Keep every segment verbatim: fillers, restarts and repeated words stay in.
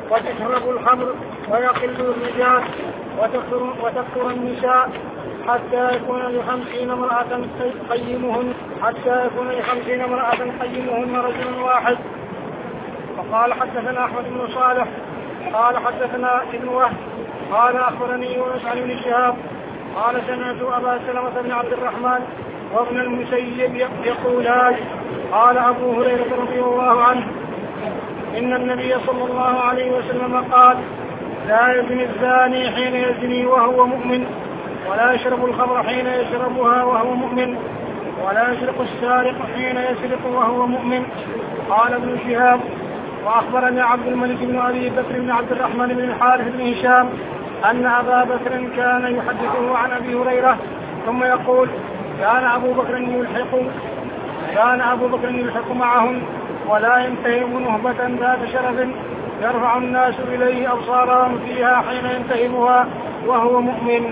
وتشرب الخمر ويقل الرجال وتكثر, وتكثر النساء حتى يكون لخمسين امرأة قيمهن حتى يكون لخمسين امرأة قيمهن رجل واحد. وقال حدثنا أحمد بن صالح قال حدثنا ابن وهب قال أخبرني يونس عن ابن شهاب قال سمعت أبا سلمة بن عبد الرحمن وابن المسيب يقولان قال أبو هريرة رضي الله عنه إن النبي صلى الله عليه وسلم قال لا يزني الزاني حين يزني وهو مؤمن ولا يشرب الخمر حين يشربها وهو مؤمن ولا يسرق السارق حين يسرق وهو مؤمن. قال ابن شهاب وأخبرنا عبد الملك بن أبي بكر بن عبد الرحمن بن الحارث بن هشام أن أبا بكر كان يحدثه عن أبي هريرة ثم يقول كان أبو بكر يلحق كان أبو بكر يلحق معهم ولا ينتهب نهبة ذات شرف يرفع الناس إليه أبصارهم فيها حين ينتهبها وهو مؤمن.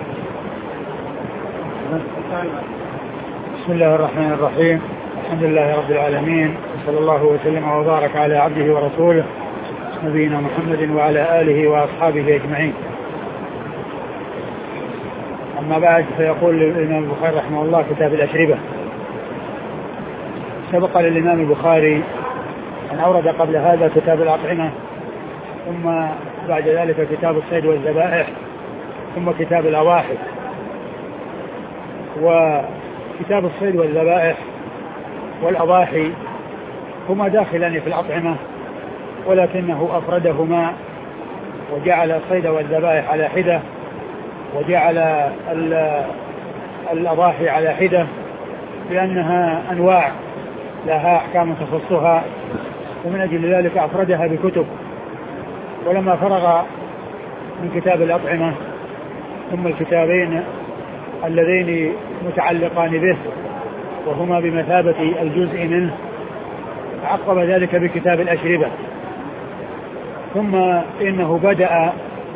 بسم الله الرحمن الرحيم. الحمد لله رب العالمين صلى الله وسلم وبارك على عبده ورسوله نبينا محمد وعلى آله وأصحابه أجمعين. أما بعد فيقول الإمام البخاري رحمه الله كتاب الأشربة. سبق للإمام البخاري أن أورد قبل هذا كتاب الأطعمة ثم بعد ذلك كتاب الصيد والذبائح ثم كتاب الأواحد. وكتاب الصيد والذبائح والأضاحي هما داخلان في الأطعمة ولكنه أفردهما وجعل الصيد والذبائح على حدة وجعل الأضاحي على حدة لأنها أنواع لها أحكام تخصها ومن أجل ذلك أفردها بكتب. ولما فرغ من كتاب الأطعمة ثم الكتابين اللذين متعلقان به وهما بمثابة الجزء منه عقب ذلك بكتاب الأشربة. ثم إنه بدأ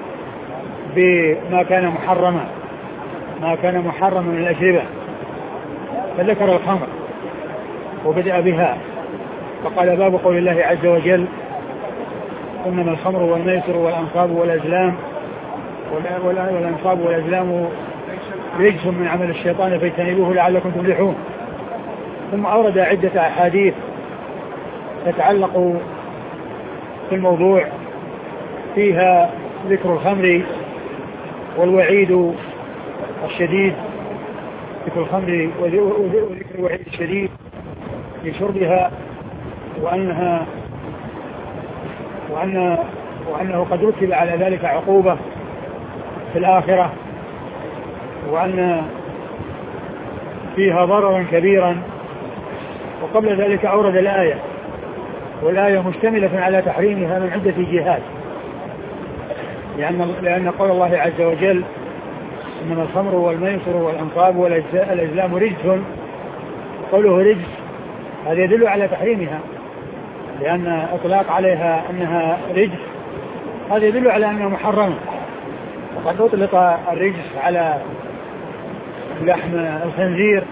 بما كان محرما ما كان محرما من الأشربة فذكر الخمر وبدأ بها فقال باب قول الله عز وجل إنما الخمر والميسر والأنصاب والأزلام والأنصاب والأزلام رجس من عمل الشيطان فاجتنبوه لعلكم تفلحون. ثم أورد عدة أحاديث تتعلق في الموضوع فيها ذكر الخمر والوعيد الشديد ذكر الخمر وذكر الوعيد الشديد لشربها وأنها وأن وأنه قد رتب على ذلك عقوبة في الآخرة وأن فيها ضررا كبيرا. وقبل ذلك أورد الآية والآية مشتملة على تحريمها من عدة جهات لأن, لأن قول الله عز وجل إنما الخمر والميسر والأنصاب والأزلام رجس قوله رجس هذا يدل على تحريمها لأن إطلاق عليها أنها رجس هذا يدل على أنها محرمة. وقد أطلق الرجس على لحم الخنزير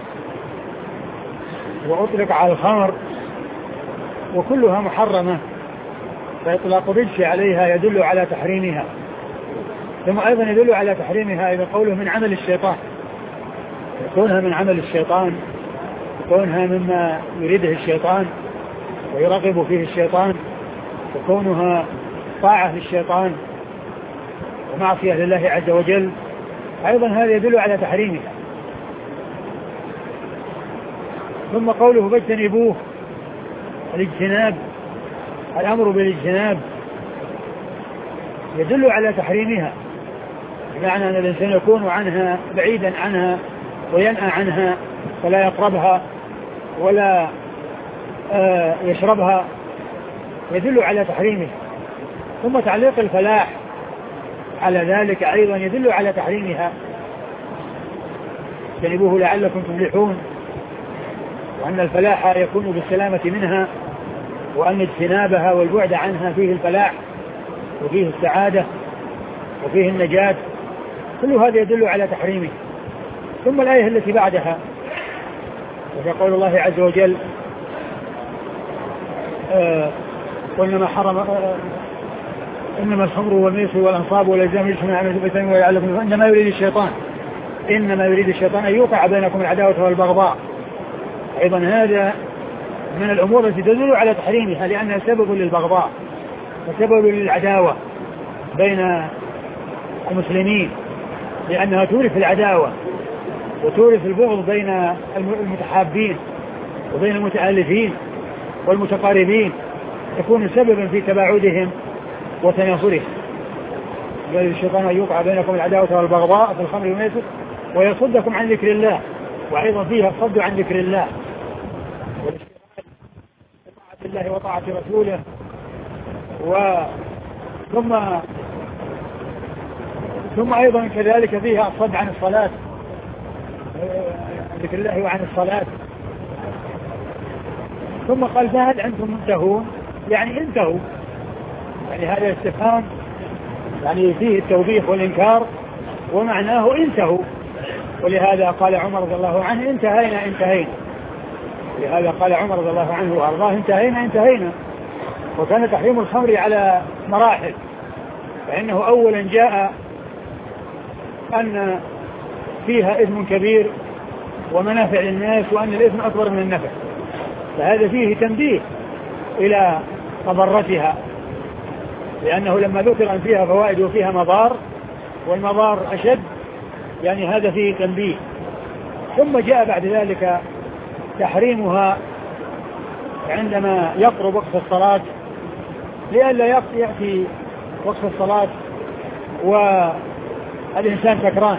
وأطلق على الخمر وكلها محرمة فإطلاق الرجس عليها يدل على تحريمها. ثم أيضا يدل على تحريمها إذا قوله من عمل الشيطان كونها من عمل الشيطان كونها مما يريده الشيطان ويرغب فيه الشيطان وكونها طاعة للشيطان ومعصية لله عز وجل أيضا هذا يدل على تحريمها. ثم قوله فاجتنبوه الاجتناب الأمر بالاجتناب يدل على تحريمها بمعنى أن الإنسان يكون عنها بعيدا عنها وينأى عنها ولا يقربها ولا آه يشربها يدل على تحريمها. ثم تعليق الفلاح على ذلك أيضا يدل على تحريمها اجتنبوه لعلكم تفلحون وأن الفلاح يكون بالسلامة منها وأن اجتنابها والبعد عنها فيه الفلاح وفيه السعادة وفيه النجاة كل هذا يدل على تحريمه. ثم الآية التي بعدها وهي قول الله عز وجل آه وإنما حرم آه إنما الخمر والميسر والأنصاب والأزلام رجس من عمل الشيطان ويعلكم إنما يريد الشيطان إنما يريد الشيطان أن يوقع بينكم العداوة والبغضاء. أيضا هذا من الأمور التي تدل على تحريمها لأنها سبب للبغضاء وسبب للعداوة بين المسلمين، لأنها تورث العداوة وتورث البغض بين المتحابين وبين المتآلفين والمتقاربين، تكون سببا في تباعدهم وتنافرهم. قال الشيطان أن يوقع بينكم العداوة والبغضاء في الخمر والميسر ويصدكم عن ذكر الله، وأيضا فيها الصد عن ذكر الله وطاعة الله وطاعة رسوله، و ثم ثم أيضا كذلك فيها الصد عن الصلاة عن ذكر الله وعن الصلاة. ثم قال فهل أنتم منتهون؟ يعني انتهوا، يعني هذا استفهام يعني فيه التوبيخ والإنكار ومعناه انتهوا. ولهذا قال عمر رضي الله عنه انتهينا انتهينا، لهذا قال عمر رضي الله عنه وأرضاه انتهينا انتهينا. وكان تحريم الخمر على مراحل، فإنه أولا جاء أن فيها إثم كبير ومنافع للناس وأن الإثم أكبر من النفع، فهذا فيه تنبيه إلى مضرتها، لأنه لما ذكر أن فيها فوائد وفيها مضار والمضار أشد، يعني هذا فيه تنبيه. ثم جاء بعد ذلك تحريمها عندما يقرب وقت الصلاة، لئلا يأتي وقت الصلاة والإنسان سكران.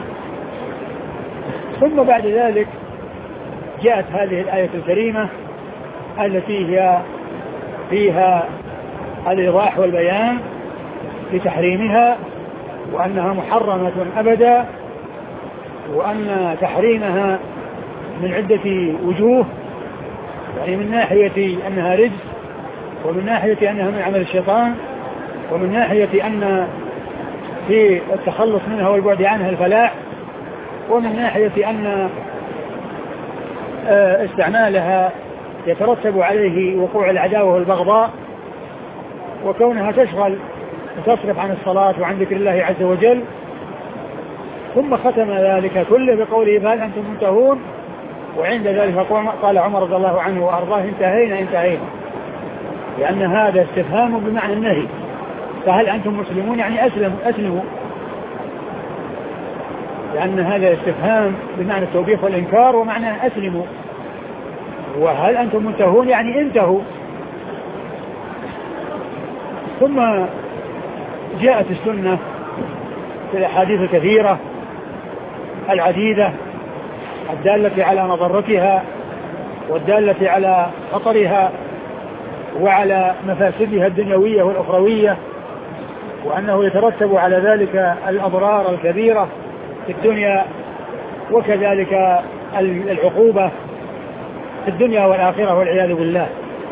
ثم بعد ذلك جاءت هذه الآية الكريمة التي هي فيها الإيضاح والبيان لتحريمها، وأنها محرمة أبدا، وأن تحريمها من عدة وجوه، يعني من ناحية أنها رجس، ومن ناحية أنها من عمل الشيطان، ومن ناحية أن في التخلص منها والبعد عنها الفلاح، ومن ناحية أن استعمالها يترتب عليه وقوع العداوة والبغضاء، وكونها تشغل وتصرف عن الصلاة وعن ذكر الله عز وجل. ثم ختم ذلك كله بقوله فهل أنتم منتهون، وعند ذلك قال عمر رضي الله عنه وأرضاه انتهينا انتهينا، لأن هذا استفهام بمعنى النهي. فهل أنتم مسلمون يعني أسلموا أسلموا، لأن هذا استفهام بمعنى التوبيخ والإنكار ومعنى أسلموا. وهل أنتم منتهون يعني انتهوا. ثم جاءت السنة في الأحاديث الكثيرة العديدة الدالة على مضرتها والدالة على خطرها وعلى مفاسدها الدنيوية والأخروية، وأنه يترتب على ذلك الأضرار الكبيرة في الدنيا وكذلك العقوبة في الدنيا والآخرة والعياذ بالله.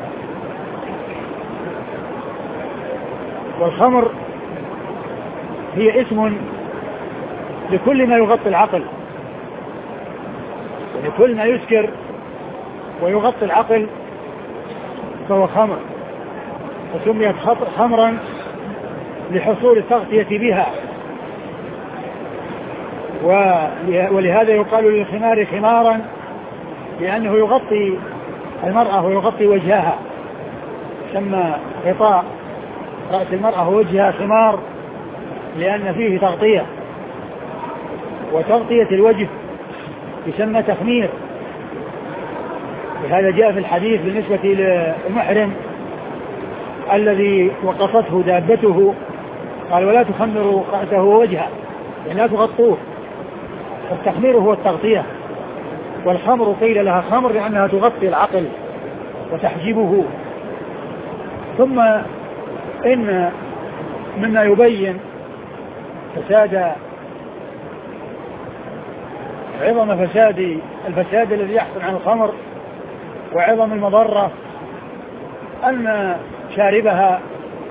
والخمر هي اسم لكل ما يغطي العقل، ولكل ما يسكر ويغطي العقل فهو خمر، وسميت خمرا لحصول التغطية بها. ولهذا يقال للخمار خمارا لأنه يغطي المرأة ويغطي وجهها، سمى غطاء رأس المرأة ووجهها خمار لأن فيه تغطية، وتغطية الوجه يسمى تخمير. لهذا جاء في الحديث بالنسبة للمحرم الذي وقفته دابته قال ولا تخمروا رأسه ووجهه، يعني لا تغطوه. التخمير هو التغطية، والخمر قيل لها خمر لأنها تغطي العقل وتحجبه. ثم إن مما يبين فساد عظم فساد الفساد الذي يحصل عن الخمر وعظم المضرة أن شاربها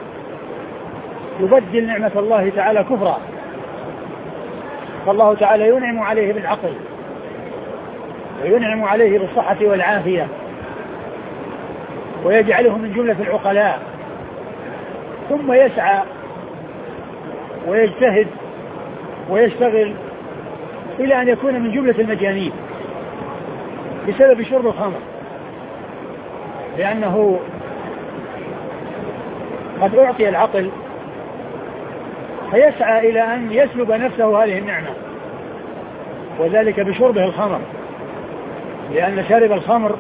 يبدل نعمة الله تعالى كفرا، فالله تعالى ينعم عليه بالعقل وينعم عليه بالصحة والعافية ويجعله من جملة العقلاء، ثم يسعى ويجتهد ويشتغل إلى أن يكون من جملة المجانين بسبب شرب الخمر، لأنه قد أعطي العقل فيسعى إلى أن يسلب نفسه هذه النعمة، وذلك بشربه الخمر، لأن شارب الخمر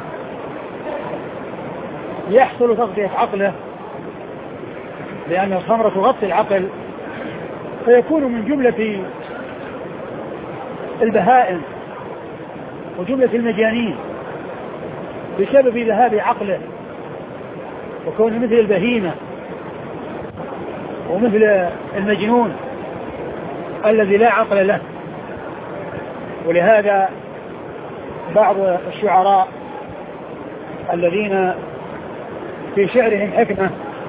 يحصل تغطية عقله، لأن الخمر تغطي العقل فيكون من جملة البهائم وجملة المجانين بسبب ذهاب عقله وكون مثل البهيمة ومثل المجنون الذي لا عقل له. ولهذا بعض الشعراء الذين في شعرهم حكمة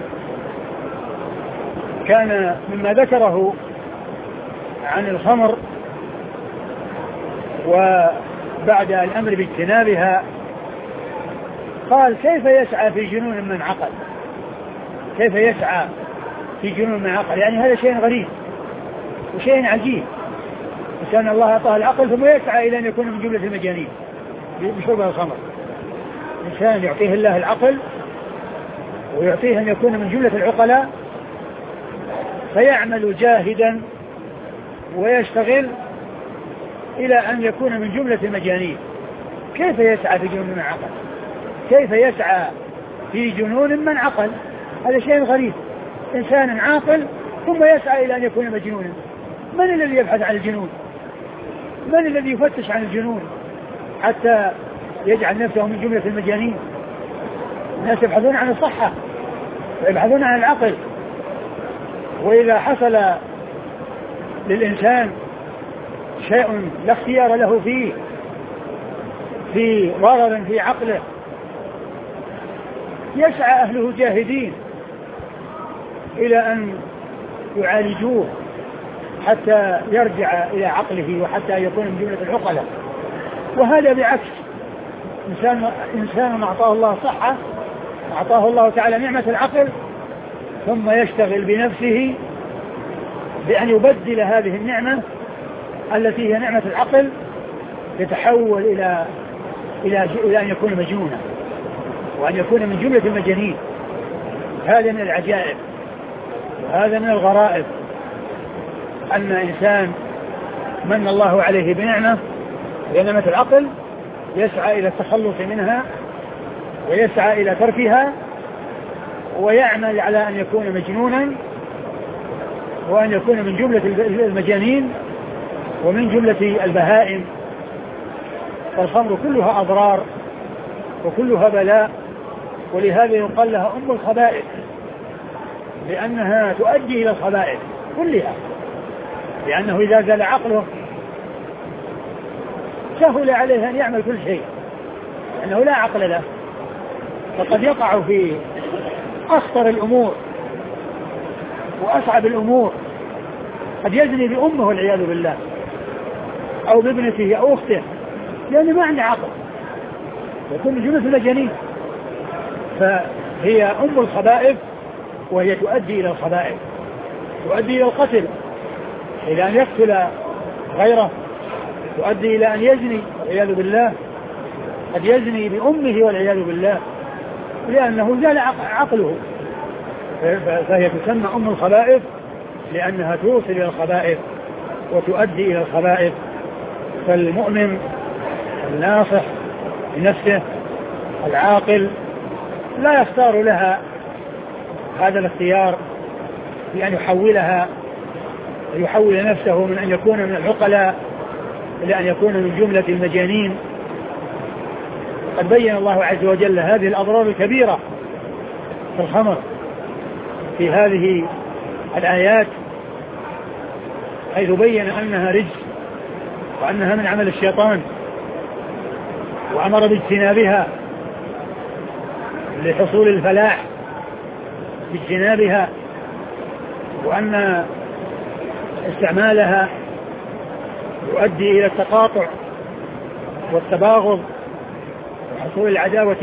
كان مما ذكره عن الخمر وبعد الأمر باجتنابها قال: كيف يسعى في جنون من عقل، كيف يسعى في جنون من عقل، يعني هذا شيء غريب وشيء عجيب، وكان الله أعطاه العقل ثم يسعى إلى أن يكون من جملة المجانين بشرب الخمر. إنسان يعطيه الله العقل ويعطيه أن يكون من جملة العقلاء فيعمل جاهدا ويشتغل إلى أن يكون من جملة المجانين. كيف يسعى في جنون من عقل، كيف يسعى في جنون من عقل، هذا شيء غريب. إنسان عاقل ثم يسعى إلى أن يكون مجنونا. من الذي يبحث عن الجنون؟ من الذي يفتش عن الجنون حتى يجعل نفسه من جملة المجانين؟ الناس يبحثون عن الصحة ويبحثون عن العقل، وإذا حصل للإنسان شيء لا اختيار له فيه في ضرر في عقله يسعى أهله جاهدين إلى أن يعالجوه حتى يرجع إلى عقله وحتى يكون من جملة العقلاء. وهذا بعكس إنسان, إنسان أعطاه الله صحة، أعطاه الله تعالى نعمة العقل، ثم يشتغل بنفسه بأن يبدل هذه النعمة التي هي نعمة العقل يتحول إلى إلى إلى أن يكون مجنونا وأن يكون من جملة المجانين. هذا من العجائب وهذا من الغرائب، أن إنسان من الله عليه بنعمة هي نعمة العقل يسعى إلى التخلص منها ويسعى إلى تركها ويعمل على أن يكون مجنونا وأن يكون من جملة المجانين ومن جملة البهائم. فالخمر كلها أضرار وكلها بلاء، ولهذا يقال لها أم الخبائث، لأنها تؤدي إلى الخبائث كلها، لأنه إذا زال عقله سهل عليه أن يعمل كل شيء، لأنه لا عقل له، فقد يقع في أخطر الأمور وأصعب الأمور، قد يزني بأمه والعياذ بالله أو بابنته أو أخته، لأنه ما عنده عقل، يكون من جملة المجانين. فهي أم الخبائث، وهي تؤدي إلى الخبائث، تؤدي إلى القتل، إلى أن يقتل غيره، تؤدي إلى أن يزني والعياذ بالله، قد يزني بأمه والعياذ بالله لأنه زال عقله. فهي تسمى أم الخبائث لأنها توصل إلى الخبائث وتؤدي إلى الخبائث. فالمؤمن الناصح لنفسه العاقل لا يختار لها هذا الاختيار بأن يحولها ويحول نفسه من أن يكون من العقلاء إلى أن يكون من جملة المجانين. قد بين الله عز وجل هذه الأضرار الكبيرة في الخمر في هذه الآيات، حيث بين أنها رجس وأنها من عمل الشيطان، وأمر باجتنابها لحصول الفلاح باجتنابها، وأن استعمالها يؤدي إلى التقاطع والتباغض وحصول العداوة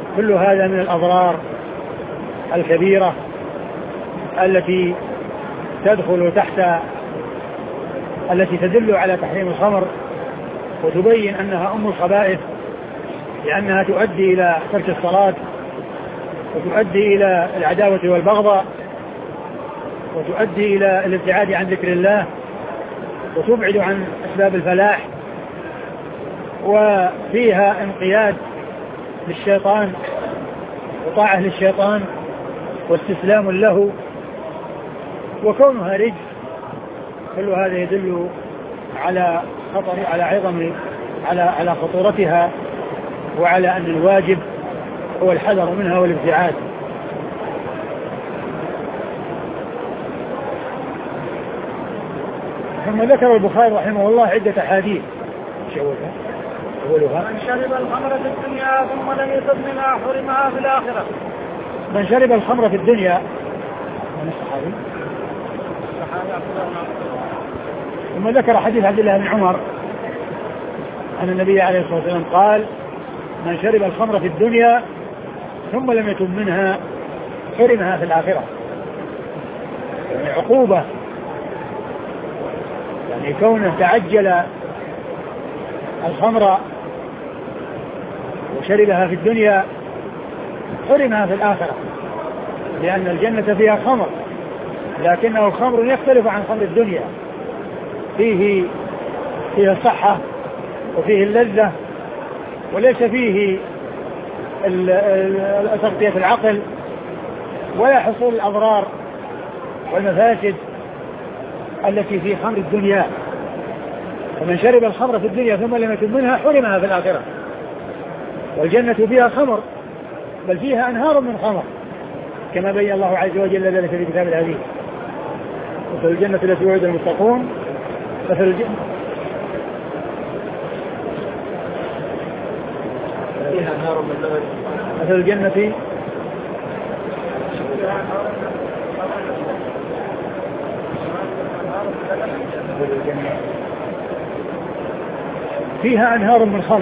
كل هذا من الأضرار الكبيرة التي تدخل تحت التي تدل على تحريم الخمر وتبين أنها أم الخبائث، لأنها تؤدي إلى ترك الصلاة وتؤدي إلى العداوة والبغضاء وتؤدي إلى الابتعاد عن ذكر الله وتبعد عن أسباب الفلاح، وفيها انقياد للشيطان وطاعة للشيطان واستسلام له وكونها رجس. كل هذا يدل على خطر على عظم على على خطورتها وعلى أن الواجب هو الحذر منها والابتعاد. ثم ذكر البخاري رحمه الله عدة أحاديث شولها أولها من شرب الخمر في الدنيا ثم لم يتب منها حرمها في الآخرة. من شرب الخمر في الدنيا من الصحابي ثم ذكر حديث عبد الله بن عمر أن النبي عليه الصلاة والسلام قال من شرب الخمر في الدنيا ثم لم يتب منها حرمها في الآخرة، يعني عقوبة، يعني كونه تعجل الخمر وشربها في الدنيا حرمها في الآخرة، لأن الجنة فيها خمر لكنه خمر يختلف عن خمر الدنيا، فيه فيه الصحة وفيه اللذة وليس فيه تغطية العقل ولا حصول الأضرار والمفاسد التي في خمر الدنيا. ومن شرب الخمر في الدنيا ثم لم يتب منها حرمها في الآخرة. والجنة فيها خمر بل فيها أنهار من خمر كما بين الله عز وجل ذلك في كتاب العزيز. مثل الجنة التي وعد المتقون مثل الجنة فيها أنهار من لبن مثل الجنة فيها أنهار من خمر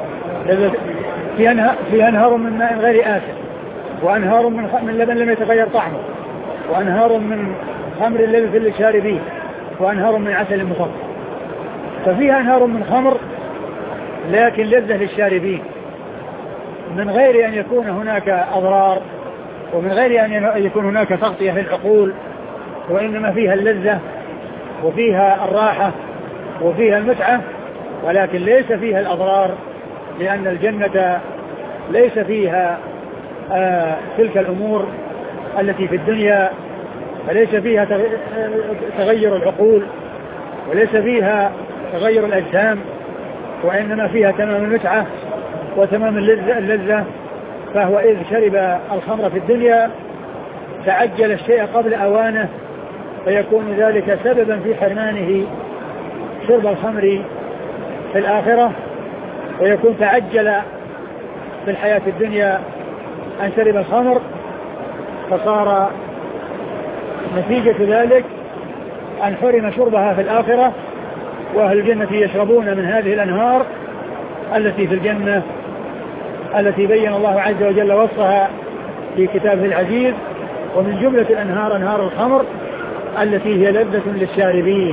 فيها أنهار من ماء غير آسن وأنهار من من لبن لم يتغير طعمه وأنهار من خمر لذة للشاربين وأنهار من عسل مصفى. ففيها أنهار من خمر لكن لذة للشاربين من غير أن يكون هناك أضرار ومن غير أن يكون هناك تغطية في العقول، وإنما فيها اللذة وفيها الراحة وفيها المتعة، ولكن ليس فيها الأضرار، لأن الجنة ليس فيها آه تلك الأمور التي في الدنيا، فليس فيها تغير العقول وليس فيها تغير الأجسام، وإنما فيها تمام المتعة وتمام اللذة, اللذة. فهو إذ شرب الخمر في الدنيا تعجل الشيء قبل أوانه فيكون ذلك سببا في حرمانه شرب الخمر في الآخرة، ويكون تعجل في الحياة الدنيا أن شرب الخمر فصار نتيجة ذلك أن حرم شربها في الآخرة. وأهل الجنة يشربون من هذه الأنهار التي في الجنة التي بين الله عز وجل وصفها في كتابه العزيز. ومن جملة الأنهار أنهار الخمر التي هي لذة للشاربين.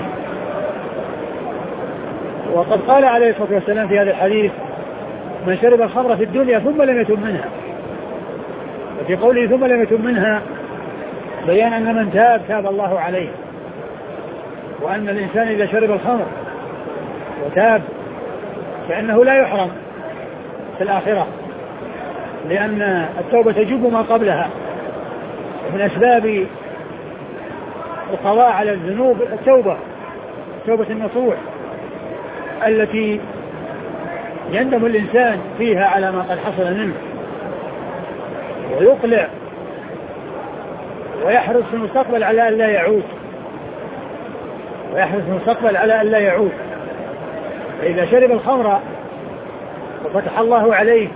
وقد قال عليه الصلاة والسلام في هذا الحديث من شرب الخمر في الدنيا ثم لم يتب منها، وفي قوله ثم لم يتب منها بيان أن من تاب تاب الله عليه، وأن الإنسان إذا شرب الخمر وتاب فإنه لا يحرم في الآخرة، لأن التوبة تجب ما قبلها. ومن أسباب القضاء على الذنوب التوبة توبة النصوح التي يندم الإنسان فيها على ما قد حصل منه ويقلع ويحرص في المستقبل على أن لا يعود ويحرص في المستقبل على أن لا يعود. فإذا شرب الخمر وفتح الله عليه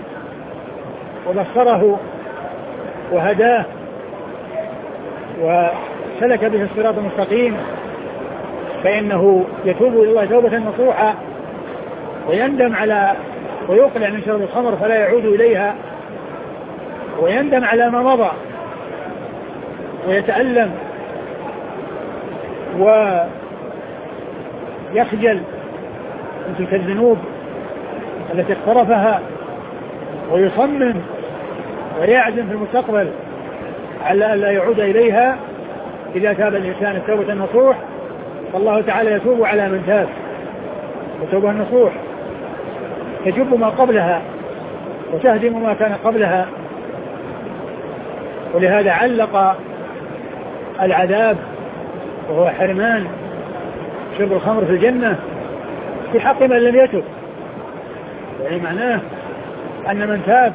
وبصره وهداه وسلك به الصراط المستقيم فإنه يتوب إلى الله توبة نصوحة ويندم على ويقلع من شرب الخمر فلا يعود إليها ويندم على ما مضى ويتألم ويخجل من تلك الذنوب التي اقترفها ويصمم ويعزم في المستقبل على أن لا يعود إليها إذا تاب الإنسان التوبة النصوح، فالله تعالى يتوب على من تاب، وتوبة النصوح تجب ما قبلها وتهدم ما كان قبلها. ولهذا علق العذاب وهو حرمان شرب الخمر في الجنة في حق من لم يتب، يعني معناه أن من تاب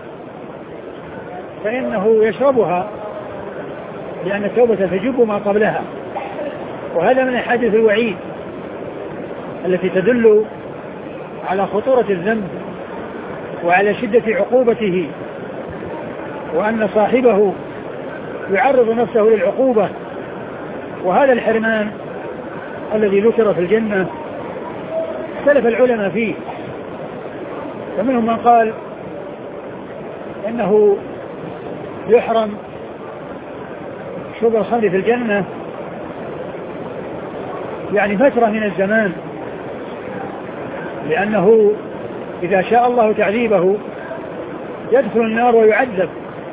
فإنه يشربها لأن التوبة تجب ما قبلها. وهذا من أحاديث الوعيد التي تدل على خطورة الذنب وعلى شدة عقوبته، وأن صاحبه يعرض نفسه للعقوبة. وهذا الحرمان الذي ذكر في الجنة اختلف العلماء فيه، فمنهم من قال إنه يحرم شرب الخمر في الجنة يعني فترة من الزمان، لأنه إذا شاء الله تعذيبه يدخل النار ويعذب،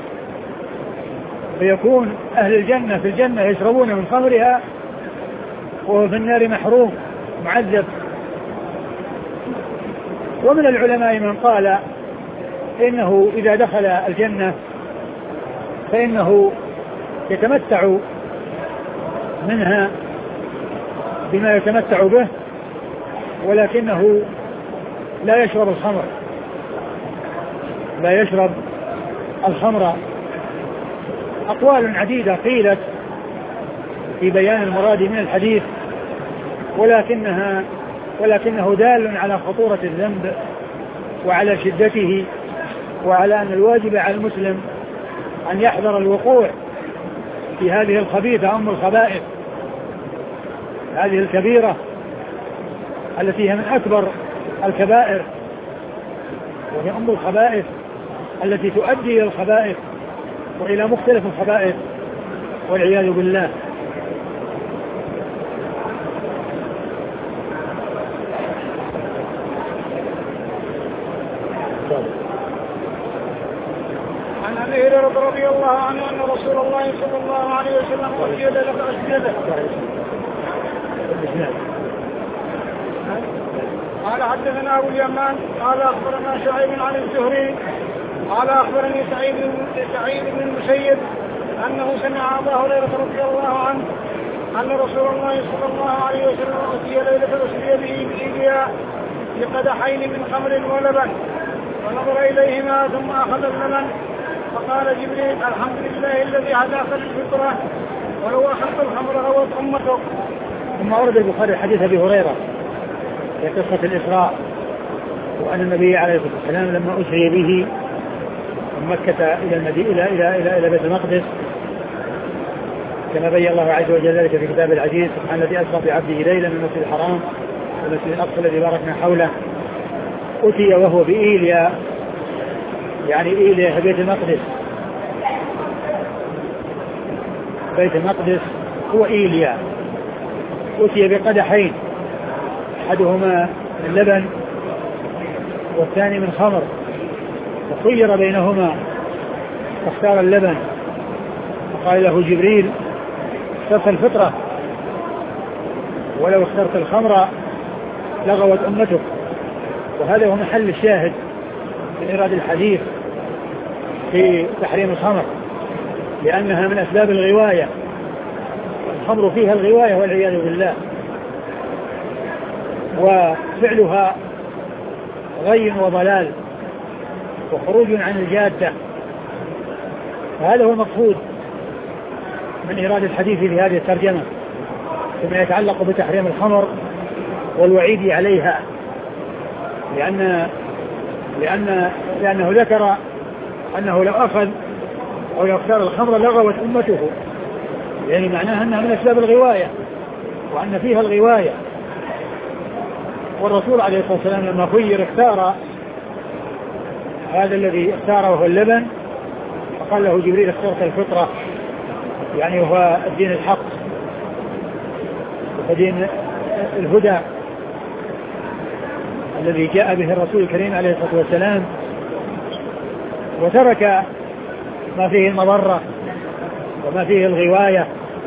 فيكون أهل الجنة في الجنة يشربون من خمرها وهو في النار محروم معذب. ومن العلماء من قال إنه إذا دخل الجنة فإنه يتمتع منها بما يتمتع به، ولكنه لا يشرب الخمر لا يشرب الخمر. أقوال عديدة قيلت في بيان المراد من الحديث، ولكنها ولكنه دال على خطورة الذنب وعلى شدته، وعلى أن الواجب على المسلم أن يحذر الوقوع في هذه الخبيثة أم الخبائث، هذه الكبيرة التي هي من أكبر الكبائر، وهي أم الخبائث التي تؤدي إلى الخبائث وإلى مختلف الخبائث والعياذ بالله. عن أبي هريرة رضي الله عنه أن رسول الله صلى الله عليه وسلم أسجد لك أسجده. قال حدثنا أبو اليمان قال أخبرنا شعيب عن الزهري قال أخبرني سعيد سعيد بن المسيب أنه سمع أبا هريرة رضي الله عنه أن رسول الله صلى الله عليه وسلم أتي ليلة أسري به بإيديا بقدحين من خمر ولبن، ونظر إليهما ثم أخذ اللبن فقال جبريل الحمد لله الذي هداك للفطرة ولو أخذت الخمر غوت أمتك. ثم أورد البخاري حديث أبي هريرة في قصة الإسراء، وأن النبي عليه الصلاة والسلام لما أسري به من مكة إلى المدينة إلى إلى إلى إلى بيت المقدس كما بين الله عز وجل ذلك في كتاب العزيز: سبحان الذي أسرى بعبده ليلا من المسجد الحرام والمسجد الأقصى الذي باركنا حوله. أتي وهو بإيليا، يعني إيليا في بيت المقدس، بيت المقدس هو إيليا. أتي بقدحين، أحدهما من لبن والثاني من خمر، وخير بينهما فاختار اللبن، فقال له جبريل: اخترت الفطرة، ولو اخترت الخمر لغوت أمتك. وهذا هو محل الشاهد من إيراد الحديث في تحريم الخمر، لأنها من أسباب الغواية، الخمر فيها الغواية والعياذ بالله، وفعلها غي وضلال وخروج عن الجادة. فهذا هو المقصود من إيراد الحديث في هذه الترجمة فيما يتعلق بتحريم الخمر والوعيد عليها، لأن لأن لأنه ذكر أنه لو أخذ أو لو اختار الخمر لغوت أمته، يعني معناها أنها من أسباب الغواية وأن فيها الغواية. والرسول عليه الصلاة والسلام لما خير اختار هذا الذي اختاره وهو اللبن، قال له جبريل اخترت الفطرة، يعني هو الدين الحق ودين الهدى الذي جاء به الرسول الكريم عليه الصلاة والسلام، وترك ما فيه المضرة وما فيه الغواية.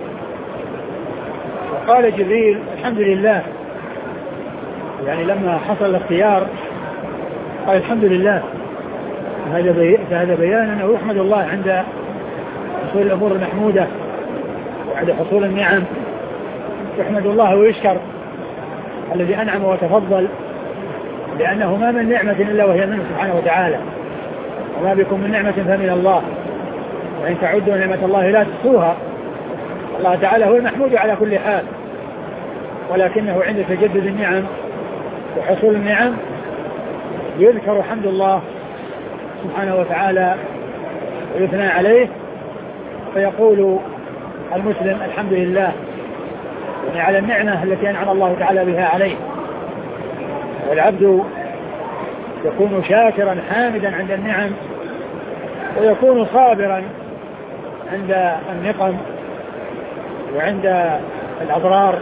وقال جبريل الحمد لله، يعني لما حصل الاختيار قال الحمد لله. هذا بيان أنه يحمد الله عند حصول الأمور المحمودة وعند حصول النعم، يحمد الله ويشكر الذي أنعم وتفضل، لأنه ما من نعمة إلا وهي منه سبحانه وتعالى، وما بكم من نعمة فمن الله، وإن تعدوا نعمة الله لا تحصوها. الله تعالى هو المحمود على كل حال، ولكنه عند تجدد النعم وحصول النعم يذكر حمد الله سبحانه وتعالى ويثنى عليه، فيقول المسلم الحمد لله يعني على النعمة التي أنعم الله تعالى بها عليه. والعبد يكون شاكرا حامدا عند النعم، ويكون صابرا عند النقم وعند الأضرار.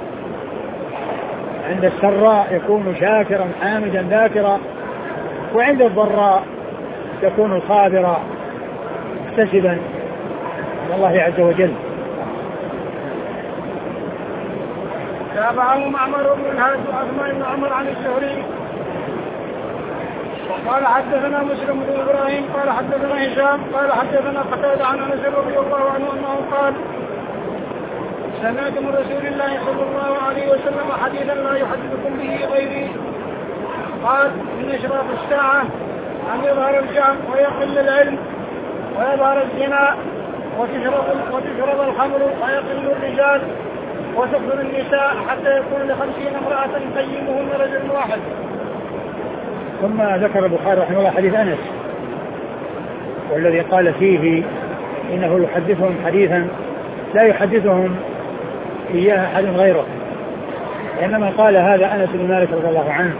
عند السراء يكون شاكرا حامدا ذاكرا، وعند الضراء يكون صابرا محتسبا من الله عز وجل. تابعه معمر بن الهاد وعثمان بن عمر عن الزهري وقال حدثنا مسلم بن ابراهيم قال حدثنا هشام قال حدثنا قتادة عن انس رضي الله عنه انه قال سمعت من رسول الله صلى الله عليه وسلم حديثا لا يحدثكم به غيري، قال من اشراف الساعة أن يظهر الجهل ويقل العلم ويظهر الزنا وتشرب, وتشرب الخمر ويقل الرجال وتكثر النساء حتى يكون لخمسين امرأة قيمهن رجل واحد. ثم ذكر البخاري رحمه الله حديث أنس، والذي قال فيه إنه يحدثهم حديثا لا يحدثهم إياه أحد غيره، إنما قال هذا أنس بن مالك رضي الله عنه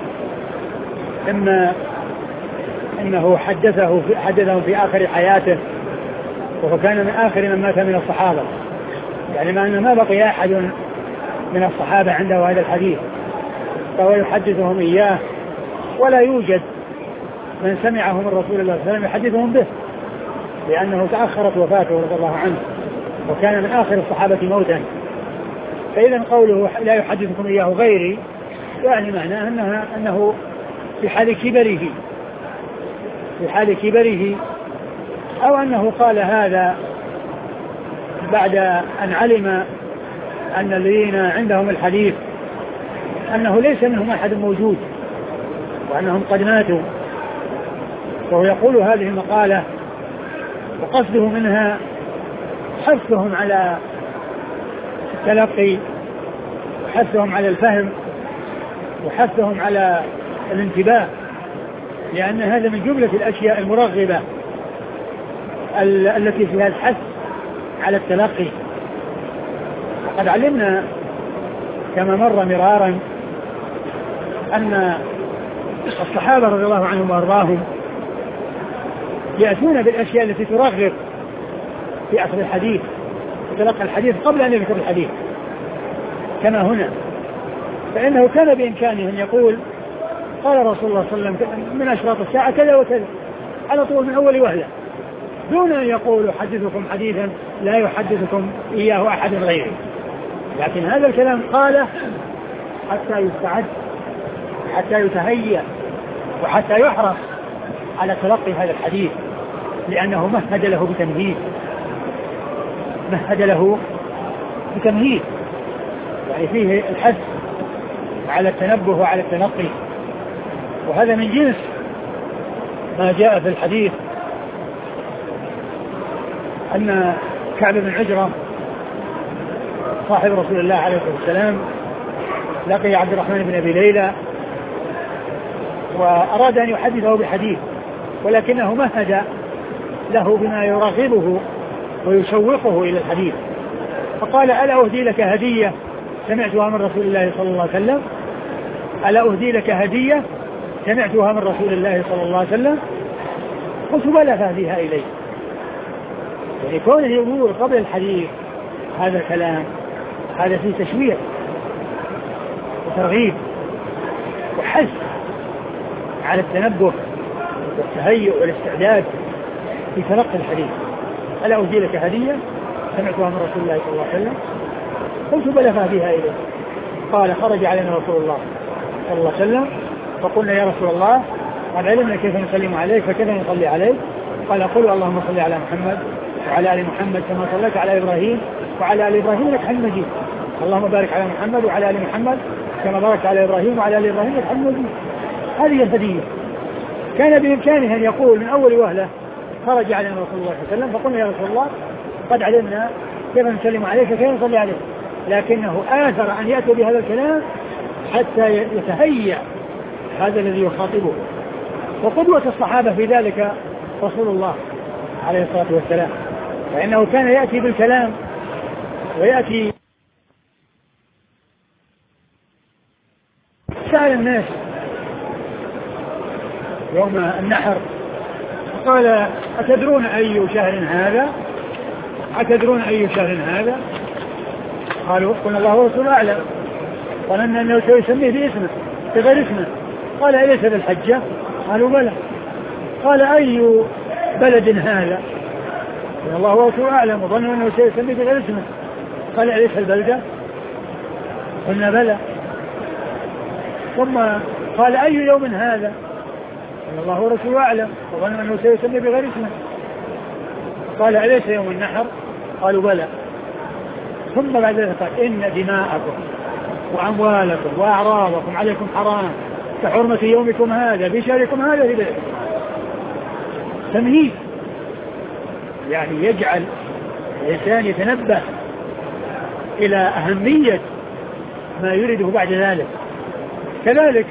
إما إنه حدثه في حدثهم في آخر حياته، وهو كان من آخر من مات من الصحابة، يعني ما أن ما بقي أحد من الصحابة عنده هذا الحديث، فهو يحدثهم إياه، ولا يوجد من سمعه من رسول الله صلى الله عليه وسلم يحدثهم به، لأنه تأخرت وفاته رضي الله عنه وكان من آخر الصحابة موتا. فإذا قوله لا يحدثكم إياه غيري يعني معناه أنها أنه في حال كبره في حال كبره أو أنه قال هذا بعد أن علم أن الذين عندهم الحديث أنه ليس منهم أحد موجود وأنهم قد ماتوا، وهو يقول هذه المقالة وقصده منها حثهم على التلقي وحثهم على الفهم وحثهم على الانتباه، لأن هذا من جملة الأشياء المرغبة التي فيها الحث على التلقي. وقد علمنا كما مر مرارا أن الصحابة رضي الله عنهم وأرضاهم يأتون بالأشياء التي ترغب في أخذ الحديث وتلقى الحديث قبل أن يذكر الحديث، كما هنا، فإنه كان بإمكانه أن يقول قال رسول الله صلى الله عليه وسلم من أشراط الساعة كذا وكذا على طول من أول وهلة، دون أن يقول يحدثكم حديثا لا يحدثكم إياه أحد غيره. لكن هذا الكلام قاله حتى يستعد، حتى يتهيأ، وحتى يحرص على تلقي هذا الحديث، لأنه مهد له بتمهيد مهد له بتمهيد يعني فيه الحث على التنبه وعلى التنقي. وهذا من جنس ما جاء في الحديث أن كعب بن عجرة صاحب رسول الله عليه الصلاة والسلام لقي عبد الرحمن بن أبي ليلى وأراد أن يحدثه بحديث، ولكنه مهد له بما يرغبه ويشوقه إلى الحديث، فقال ألا أهدي لك هدية سمعتها من رسول الله صلى الله عليه وسلم ألا أهدي لك هدية سمعتها من رسول الله صلى الله عليه وسلم؟ قلت بلى فهديها إليه. يعني كونه يقول قبل الحديث هذا الكلام هذا فيه تشويق وترغيب وحث على التنبه والتهيؤ والاستعداد في تلقي الحديث. ألا أهدي لك هدية سمعتها من رسول الله صلى الله عليه وسلم؟ قلت بلى فأهديها إليه. قال خرج علينا رسول الله صلى الله عليه وسلم فقلنا يا رسول الله قد علمنا كيف نسلم عليك فكيف نصلي عليك؟ قال قل اللهم صل على محمد وعلى آل محمد كما صليت على إبراهيم وعلى آل إبراهيم إنك حميد مجيد. اللهم بارك على محمد وعلى آل محمد كما باركت على إبراهيم وعلى آل إبراهيم إنك حميد مجيد. هذه الهدية. كان بإمكانه أن يقول من أول وهلة خرج علينا رسول الله صلى الله عليه وسلم فقلنا يا رسول الله قد علمنا كيف نسلم عليك كيف نصلي عليك، لكنه آثر أن يأتي بهذا الكلام حتى يتهيأ هذا الذي يخاطبه. وقدوة الصحابة في ذلك رسول الله عليه الصلاة والسلام، فإنه كان يأتي بالكلام ويأتي. سأل الناس يوم النحر قال أتدرون أي شهر هذا؟ أتدرون أي شهر هذا؟ قالوا قلنا الله ورسوله أعلم. ظننا أنه سيسميه باسمه بغير اسمه. قال أليس بالحجة؟ قالوا بلى. قال أي بلد هذا؟ قال الله ورسوله أعلم. وظننا أنه سيسميه بغير اسمه. قال أليس البلدة؟ قلنا بلى. ثم قال أي يوم هذا؟ قال الله ورسوله أعلم. وظننا أنه سيسميه بغير اسمه. قال أليس يوم النحر؟ قالوا بلى. ثم بعد ذلك قال إن دماءكم وأموالكم وأعراضكم عليكم حرام كحرمة يومكم هذا بشهركم هذا في بلدكم. تمهيد يعني يجعل الإنسان يتنبه إلى أهمية ما يريده بعد ذلك. كذلك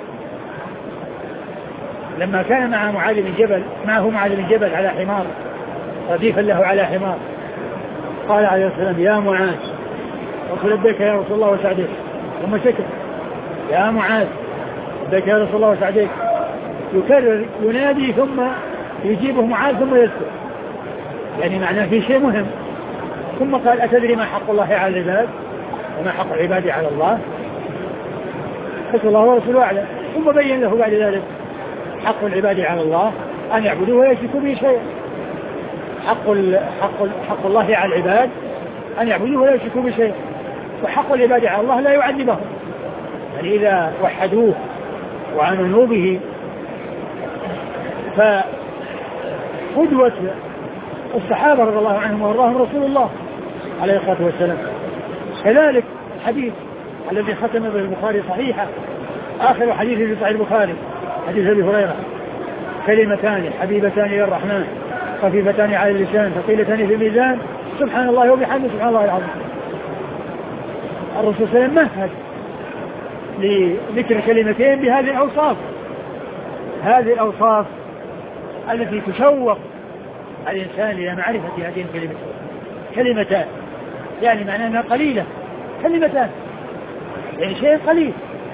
لما كان مع معاذ بن جبل معه معاذ بن جبل على حمار رديفا له على حمار قال عليه السلام يا معاذ وقل لبيك يا رسول الله وسعديك. ثم سكت يا معاذ لبيك يا رسول الله وسعديك. يكرر ينادي ثم يجيبه معاذ ثم يسكت، يعني معناه في شيء مهم. ثم قال أتدري ما حق الله على العباد وما حق العباد على الله؟ قلت الله ورسوله أعلم. ثم بين له بعد ذلك حق العباد على الله أن يعبدوه ولا يشركوا به شيئا. حق حق حق الله على العباد أن يعبدوه ولا يشركوا به شيئا، وحق العباد على الله لا يعذبهم. يعني إذا وحدوه وآمنوا به فقدوة الصحابة رضي الله عنهم وارضاهم رسول الله عليه الصلاة والسلام. كذلك الحديث الذي ختم به البخاري صحيحة آخر حديث في صحيح البخاري حديث أبي هريرة كلمتان حبيبتان إلى الرحمن خفيفتان على اللسان ثقيلتان في الميزان سبحان الله وبحمده سبحان الله العظيم. الرسول صلى الله عليه وسلم مهد لذكر كلمتين بهذه الأوصاف، هذه الأوصاف التي تشوق الإنسان إلى معرفة هذه الكلمتين. كلمتان يعني معناها أنها قليلة، كلمتان يعني شيء قليل.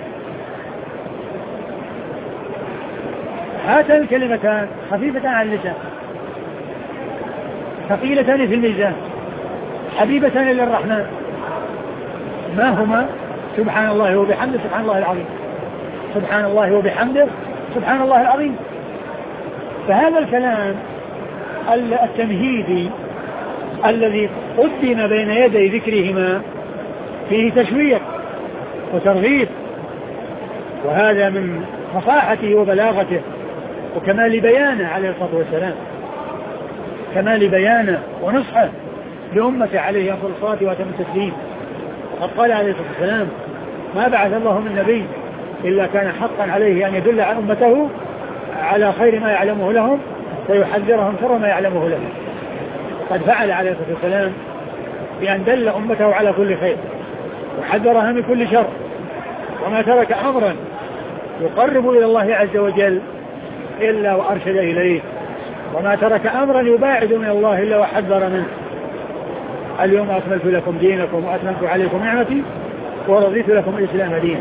هاتان الكلمتان خفيفتان على اللسان ثقيلتان في الميزان حبيبتان إلى الرحمن. ما هما؟ سبحان الله وبحمده سبحان الله العظيم. سبحان الله وبحمده سبحان الله العظيم. فهذا الكلام التمهيدي الذي قدم بين يدي ذكرهما فيه تشويق وترغيب، وهذا من فصاحته وبلاغته وكمال بيانه عليه الصلاة والسلام، كمال بيانه ونصحه لأمته عليه أفضل الصلاة وأتم التسليم. وقد قال عليه الصلاة والسلام ما بعث الله من نبي إلا كان حقا عليه أن يدل على أمته على خير ما يعلمه لهم ويحذرهم شر ما يعلمه لهم. قد فعل عليه الصلاة والسلام بأن دل أمته على كل خير وحذرها من كل شر، وما ترك أمرا يقرب إلى الله عز وجل إلا وأرشد إليه، وما ترك أمرا يباعد من الله إلا وحذر منه. اليوم أكملت لكم دينكم وأتممت عليكم نعمتي ورضيت لكم الإسلام دينا.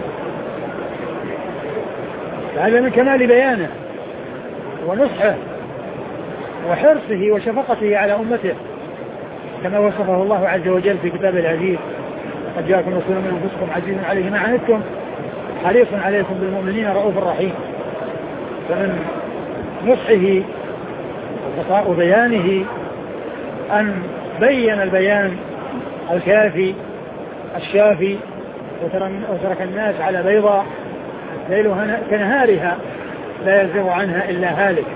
هذا من كمال بيانه ونصحه وحرصه وشفقته على أمته كما وصفه الله عز وجل في كتابه العزيز: قد جاءكم رسول من أنفسكم عزيز عليه ما عنتم حريص عليكم بالمؤمنين رؤوف رحيم. فمن نصحه وبيانه أن بين البيان الكافي الشافي وترك الناس على بيضاء ليلها كنهارها لا يزيغ عنها إلا هالك.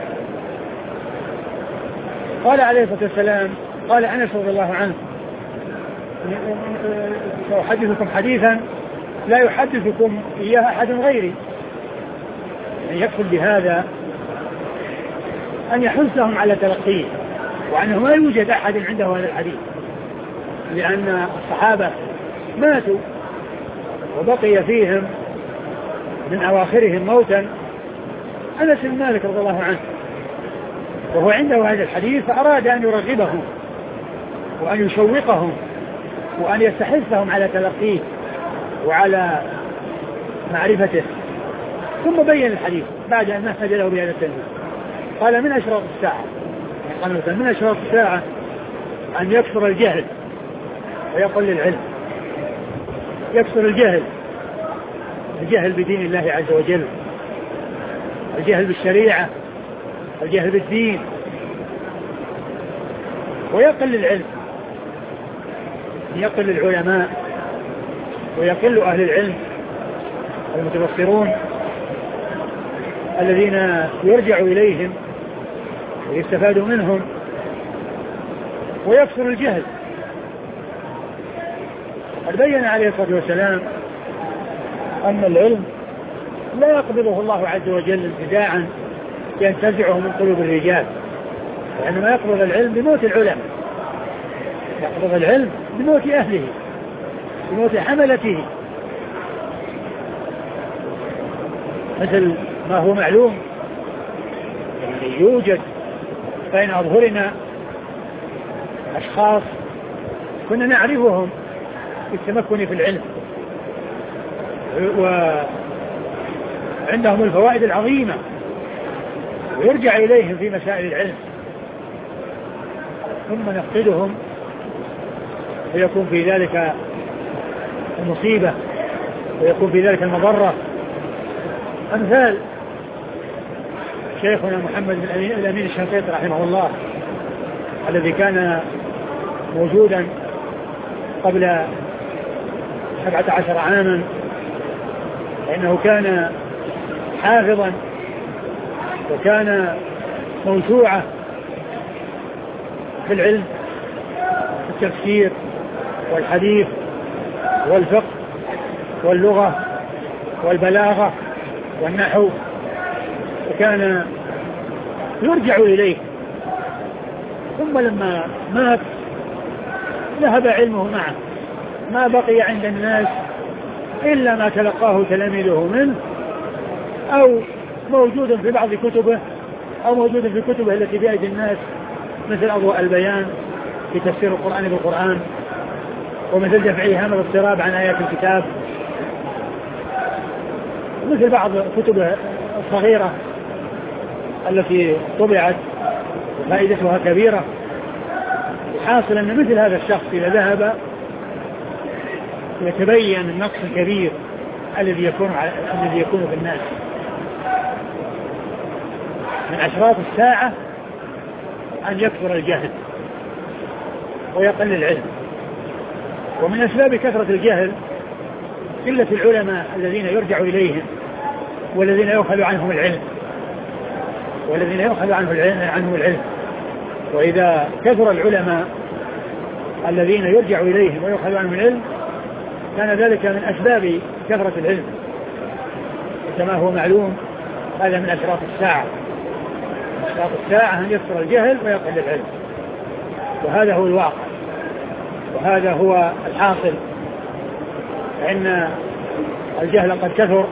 قال عليه الصلاة والسلام، قال أنس رضي الله عنه: سأحدثكم حديثا لا يحدثكم إياه أحد غيري. يعني يقصد بهذا أن يحثهم على تلقيه، وأنه ما يوجد أحد عنده هذا الحديث، لأن الصحابة ماتوا وبقي فيهم من أواخرهم موتا أنس بن مالك رضي الله عنه، وهو عنده هذا الحديث، فأراد أن يرغبهم وأن يشوقهم وأن يستحثهم على تلقيه وعلى معرفته. ثم بين الحديث بعد أن مهد له بهذا التنبيه. قال: من أشراط الساعة، قال من أشراط الساعة أن يكثر الجهل ويقل العلم. يكثر الجهل، الجهل بدين الله عز وجل، الجهل بالشريعة، الجهل بالدين، ويقل العلم، يقل العلماء ويقل أهل العلم المتبصرون الذين يرجع إليهم ويستفاد منهم، ويكثر الجهل. قد بين عليه الصلاة والسلام أن العلم لا يقبضه الله عز وجل انتزاعا ينتزعه من قلوب الرجال، وإنما يقبض العلم بموت العلماء، يقبض العلم بموت أهله، بموت حملته، مثل ما هو معلوم يوجد بين أظهرنا أشخاص كنا نعرفهم بالتمكن في العلم وعندهم الفوائد العظيمة ويرجع إليهم في مسائل العلم، ثم نفقدهم ويكون في ذلك المصيبة ويكون في ذلك المضرة. أمثال شيخنا محمد بن الأمين الشنقيطي رحمه الله الذي كان موجودا قبل سبعة عشر عاما، لأنه كان حافظا وكان موسوعة في العلم، في التفسير والحديث والفقه واللغة والبلاغة والنحو، وكان يرجع إليه. ثم لما مات ذهب علمه معه، ما بقي عند الناس إلا ما تلقاه تلاميذه منه، أو موجود في بعض كتبه، أو موجود في كتبه التي بأيدي الناس، مثل أضواء البيان في تفسير القرآن بالقرآن، ومثل دفع هام الاضطراب عن آيات الكتاب، مثل بعض كتبه الصغيرة التي طبعت وفائدتها كبيرة. حاصل أن مثل هذا الشخص إذا ذهب يتبين النقص الكبير الذي يكون الذي يكون في الناس. من أشراط الساعة أن يكثر الجهل ويقل العلم، ومن أسباب كثرة الجهل قلة العلماء الذين يرجع إليهم والذين يؤخذ عنهم العلم والذين يؤخذ عنه العلم عنهم العلم. وإذا كثر العلماء الذين يرجع إليهم ويؤخذ عنهم العلم كان ذلك من أسباب كثرة العلم، كما هو معلوم. هذا من أشراط الساعة، أشراط الساعة أن يكثر الجهل ويقل العلم، وهذا هو الواقع وهذا هو الحاصل. فإن الجهل قد كثر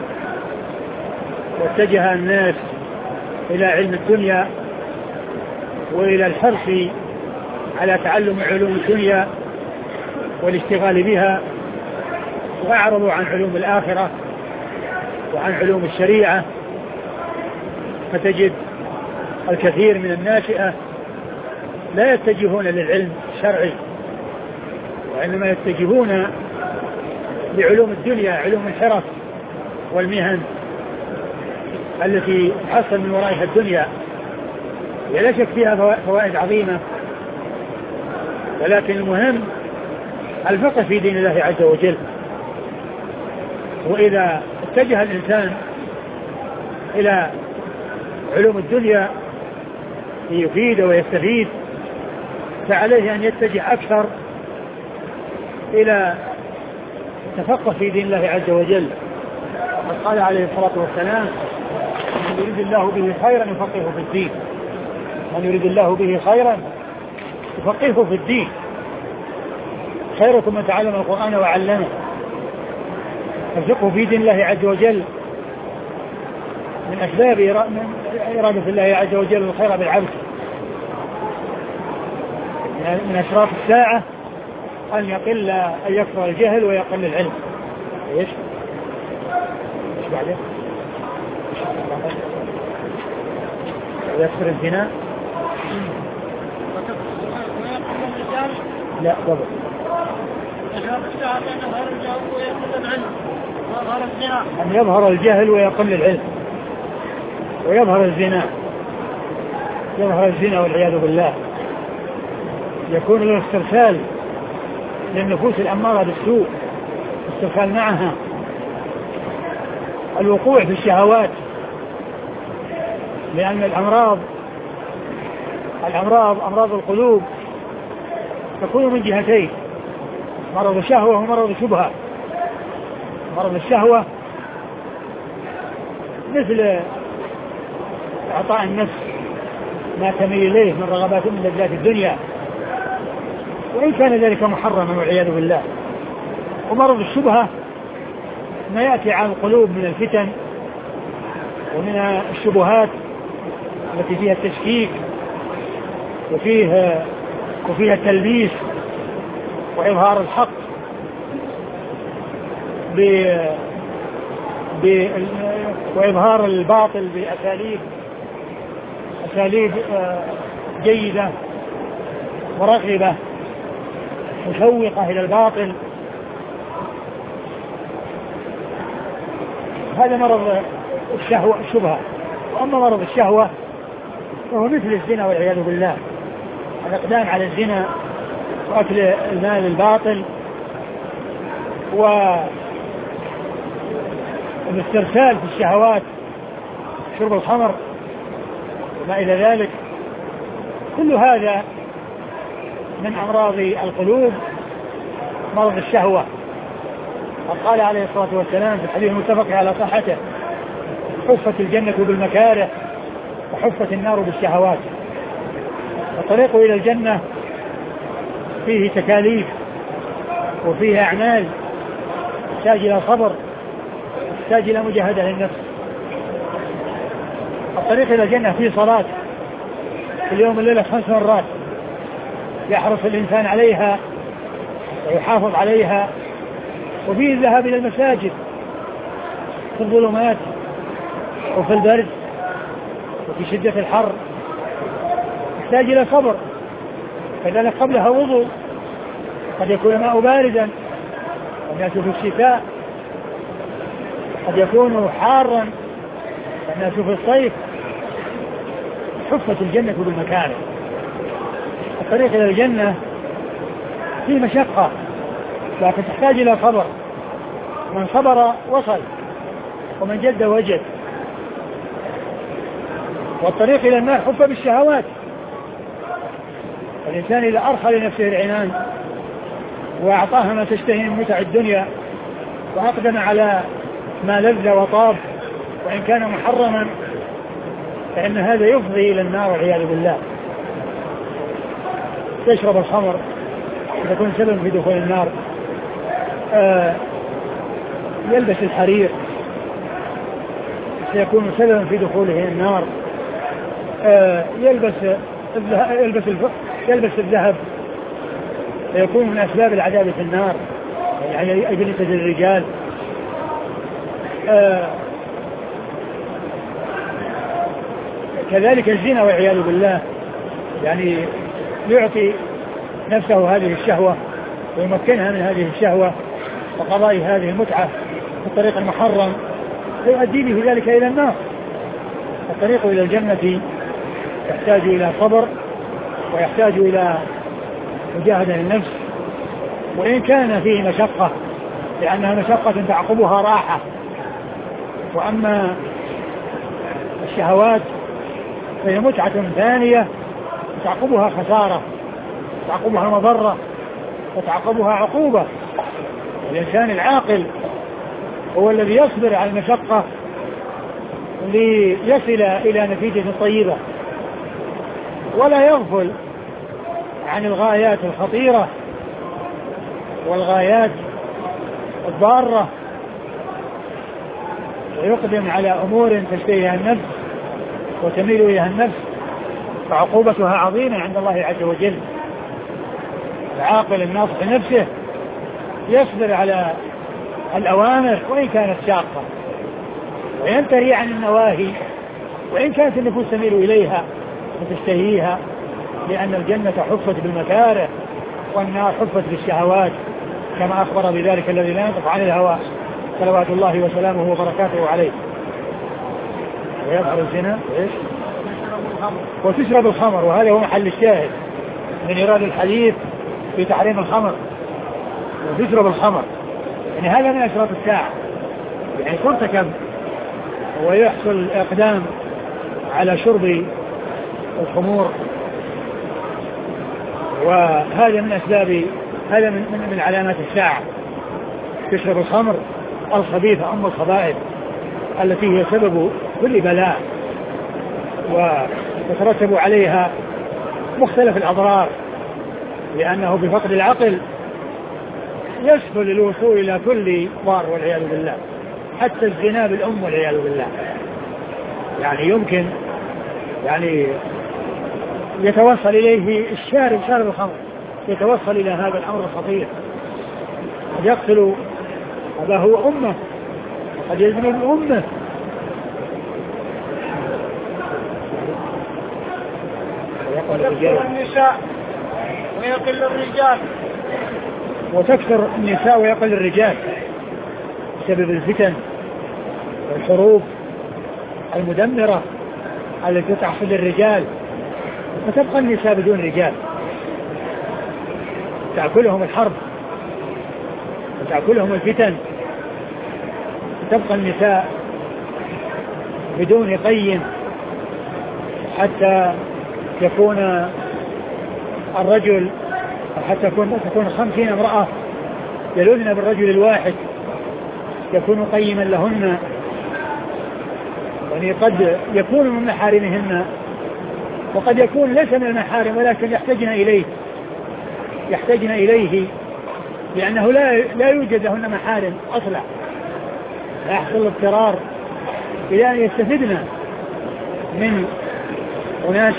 واتجه الناس إلى علم الدنيا وإلى الحرص على تعلم علوم الدنيا والاشتغال بها، وأعرضوا عن علوم الآخرة وعن علوم الشريعة. فتجد الكثير من الناشئة لا يتجهون للعلم الشرعي، وإنما يتجهون لعلوم الدنيا، علوم الحرف والمهن التي حصل من ورائها الدنيا، لا شك فيها فوائد عظيمة، ولكن المهم الفقه في دين الله عز وجل. وإذا اتجه الإنسان إلى علوم الدنيا ليفيد ويستفيد فعليه أن يتجه أكثر إلى التفقه في دين الله عز وجل. وقد قال عليه الصلاة والسلام: من يريد الله به خيرا يفقهه في الدين، من يريد الله به خيرا يفقهه في الدين. خيركم من تعلم القرآن وعلمه. الفقه في دين الله عز وجل من أسباب إرادة الله عز وجل الخير بالعبد. من أشراط الساعة أن يقل أن يكثر الجهل ويقل العلم. إيش؟ إيش بعده؟ يكثر الزنا؟ لا قبل. أن يظهر الجهل ويقل العلم، ويظهر الزنا، يظهر الزنا والعياذ بالله. يكون الاسترسال للنفوس الأمارة بالسوء، الاسترسال معها، الوقوع في الشهوات، لأن الأمراض الأمراض أمراض القلوب تكون من جهتين: مرض شهوة ومرض شبهة. مرض الشهوة مثل إعطاء النفس ما تميل إليه من رغبات من لذات الدنيا، وإن كان ذلك محرما والعياذ بالله. ومرض الشبهة ما يأتي على القلوب من الفتن ومن الشبهات التي فيها التشكيك وفيها وفيها التلبيس وإظهار الحق ب... ب... وإظهار الباطل بأساليب أساليب جيدة مرغبة مشوقة إلى الباطل. هذا مرض الشهوة الشبهة. وأما مرض الشهوة فهو مثل الزنا والعياذ بالله، الإقدام على الزنا وأكل المال الباطل والاسترسال في الشهوات، شرب الخمر وما إلى ذلك. كل هذا من أمراض القلوب، مرض الشهوة. قال عليه الصلاة والسلام في الحديث المتفق على صحته: حفت الجنة بالمكاره وحفت النار بالشهوات. الطريق إلى الجنة فيه تكاليف وفيه أعمال تحتاج إلى صبر، تحتاج إلى مجاهدة للنفس. الطريق إلى الجنة فيه صلاة في اليوم الليلة خمس مرات يحرص الإنسان عليها ويحافظ عليها، وفيه الذهاب إلى المساجد في الظلمات وفي البرد وفي شدة الحر، يحتاج إلى صبر. كذلك قبلها وضوء، قد يكون الماء باردا والناس في الشتاء، قد يكون حارا والناس في الصيف. حفت الجنة بالمكاره. الطريق إلى الجنة فيه مشقة لكن تحتاج إلى صبر. من صبر وصل ومن جد وجد. والطريق إلى النار حف بالشهوات. الإنسان إذا أرخى لنفسه العنان وأعطاها ما تشتهي من متع الدنيا وأقدم على ما لذ وطاب وإن كان محرما فإن هذا يفضي إلى النار والعياذ بالله. تشرب الخمر يكون سبب في دخول النار، آه يلبس الحرير سيكون سببا في دخوله النار، آه يلبس يلبس يلبس الذهب سيكون من أسباب العذاب في النار، يعني أجنة الرجال. آه كذلك الزنا والعياذ بالله، يعني يعطي نفسه هذه الشهوة ويمكنها من هذه الشهوة وقضاء هذه المتعة بالطريق المحرم فيؤدي به ذلك إلى النار. الطريق إلى الجنة يحتاج إلى صبر ويحتاج إلى مجاهدة للنفس، وإن كان فيه مشقة لأنها مشقة تعقبها راحة. وأما الشهوات فهي متعة ثانية تعقبها خسارة، تعقبها مضرة، وتعقبها عقوبة. الإنسان العاقل هو الذي يصبر على المشقة ليصل إلى نتيجة طيبة، ولا يغفل عن الغايات الخطيرة والغايات الضارة، ويقدم على أمور تشتهيها النفس وتميل إليها النفس فعقوبتها عظيمة عند الله عز وجل. العاقل الناصح نفسه يصبر على الأوامر وإن كانت شاقة، وينتهي عن النواهي وإن كانت النفوس تميل إليها وتشتهيها، لأن الجنة حفت بالمكاره والنار حفت بالشهوات كما أخبر بذلك الذي لا ينطق عن الهوى صلوات الله وسلامه وبركاته عليه. ويظهر الزنا إيش؟ وتشرب الخمر، وهذا هو محل الشاهد من إيراد الحديث في تحريم الخمر. وتشرب الخمر يعني هذا من أشراط الساعة، يعني ترتكب ويحصل الإقدام على شرب الخمور، وهذا من أسباب هذا من, من, من علامات الساعة. تشرب الخمر الخبيثة أم الخبائث التي هي سبب كل بلاء وتترتب عليها مختلف الأضرار، لأنه بفقد العقل يسهل الوصول إلى كل ضار والعياذ بالله، حتى الزنا بالأم والعياذ بالله. يعني يمكن يعني يتوصل إليه الشارب شارب الخمر يتوصل إلى هذا الأمر الخطير، قد يقتل أباه وأمه وقد يزني بأمه. وتكثر النساء ويقل الرجال وتكثر النساء ويقل الرجال بسبب الفتن والحروب المدمرة التي تحصل الرجال، فتبقى النساء بدون رجال، تأكلهم الحرب وتأكلهم الفتن، تبقى النساء بدون قيم حتى يكون الرجل حتى تكون تكون خمسين امرأة يلوذن بالرجل الواحد يكون قيما لهن، يعني قد يكون من محارمهن وقد يكون ليس من المحارم ولكن يحتاجن إليه يحتاجن إليه لأنه لا لا يوجد لهن محارم أصلا، لا يحصل الاضطرار إلى أن يستفدن من أناس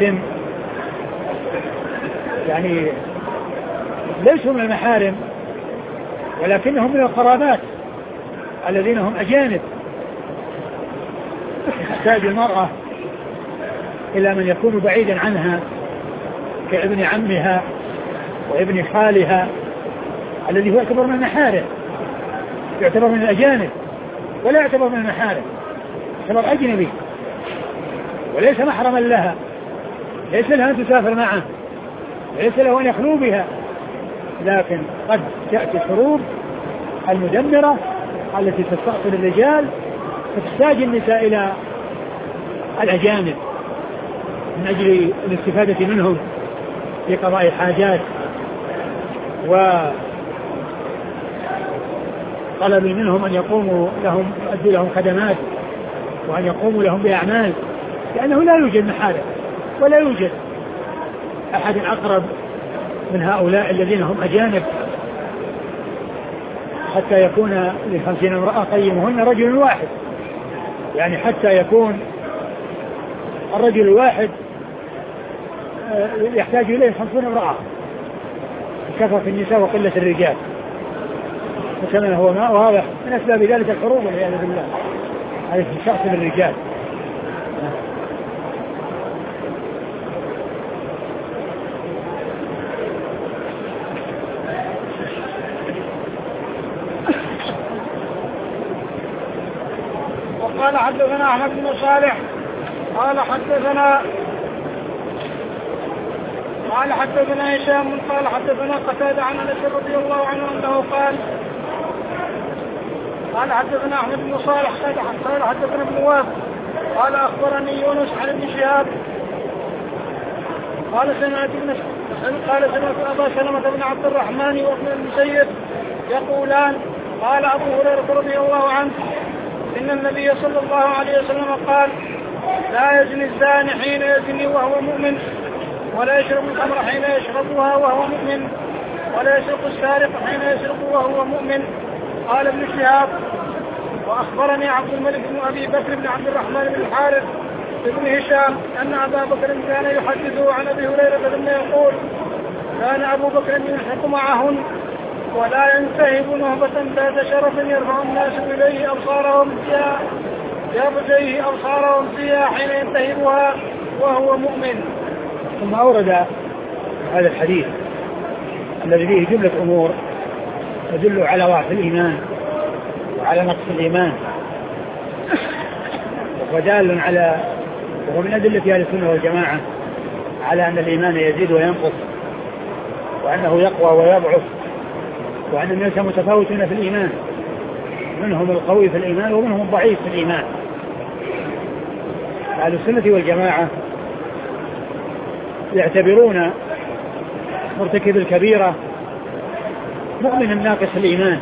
يعني ليسوا من المحارم ولكنهم من القرابات الذين هم أجانب. تحتاج المرأة إلى من يكون بعيدا عنها كابن عمها وابن خالها الذي هو يعتبر من المحارم، يعتبر من الأجانب ولا يعتبر من المحارم، يعتبر أجنبي وليس محرما لها، ليس لها أن تسافر معه، ليس له أن يخلو بها، لكن قد تأتي الحروب المدمرة التي تستأصل الرجال فتحتاج النساء إلى الأجانب من أجل الاستفادة منهم في قضاء الحاجات وطلب منهم أن يقوموا لهم يؤدوا لهم خدمات وأن يقوموا لهم بأعمال، لأنه لا يوجد محارم ولا يوجد أحد أقرب من هؤلاء الذين هم أجانب حتى يكون لخمسين امرأة قيمهن رجل واحد، يعني حتى يكون الرجل الواحد يحتاج إليه خمسون امرأة كثرة النساء وقلة الرجال، وكما هو ما واضح من أسباب ذلك الحروب والعياذ بالله على تستأصل الرجال. قال حدثنا أحمد بن صالح قال حدثنا قال حدثنا هشام قال حدثنا قتادة عن أنس رضي الله عنه أنه قال قال حدثنا أحمد بن صالح قال حدثنا ابن وهب قال أخبرني يونس عن ابن شهاب قال سمعت ابن قال سمعت أبا سلمة بن عبد الرحمن وابن المسيب يقولان قال أبو هريرة رضي الله عنه إن النبي صلى الله عليه وسلم قال لا يزني الزاني حين يزني وهو مؤمن ولا يشرب الخمر حين يشربها وهو مؤمن ولا يسرق السارق حين يسرق وهو مؤمن. قال ابن شهاب وأخبرني عبد الملك بن أبي بكر بن عبد الرحمن بن الحارث بن هشام أن أبا بكر كان يحدثه عن أبي هريرة لما يقول كان أبو بكر يلحق معهن ولا ينتهب نهبة ذات شرف يرفع الناس إليه أبصارهم فيها يرجيه أبصارهم فيها حين ينتهبها وهو مؤمن. ثم أورد هذا الحديث الذي فيه جملة أمور تدل على ضعف الإيمان وعلى نقص الإيمان ودال على وهو من أدلة أهل السنة والجماعة على أن الإيمان يزيد وينقص وأنه يقوى ويضعف وأن الناس متفاوتون في الإيمان منهم القوي في الإيمان ومنهم الضعيف في الإيمان. أهل السنة والجماعة يعتبرون مرتكب الكبيرة مؤمنا ناقص الإيمان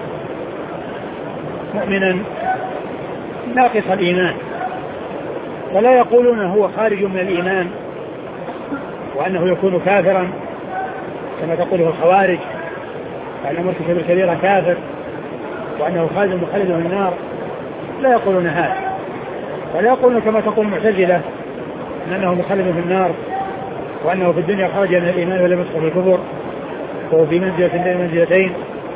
مؤمنا ناقص الإيمان ولا يقولون هو خارج من الإيمان وأنه يكون كافرا كما تقوله الخوارج وأن مرتكب الكبيرة كافر وأنه خالد مخلد من النار. لا يقولون هذا ولا يقولون كما تقول المعتزلة أنه مخلد في النار وأنه في الدنيا خرج من الإيمان ولم يدخل في الكفر وهو في منزلة من منزلتين.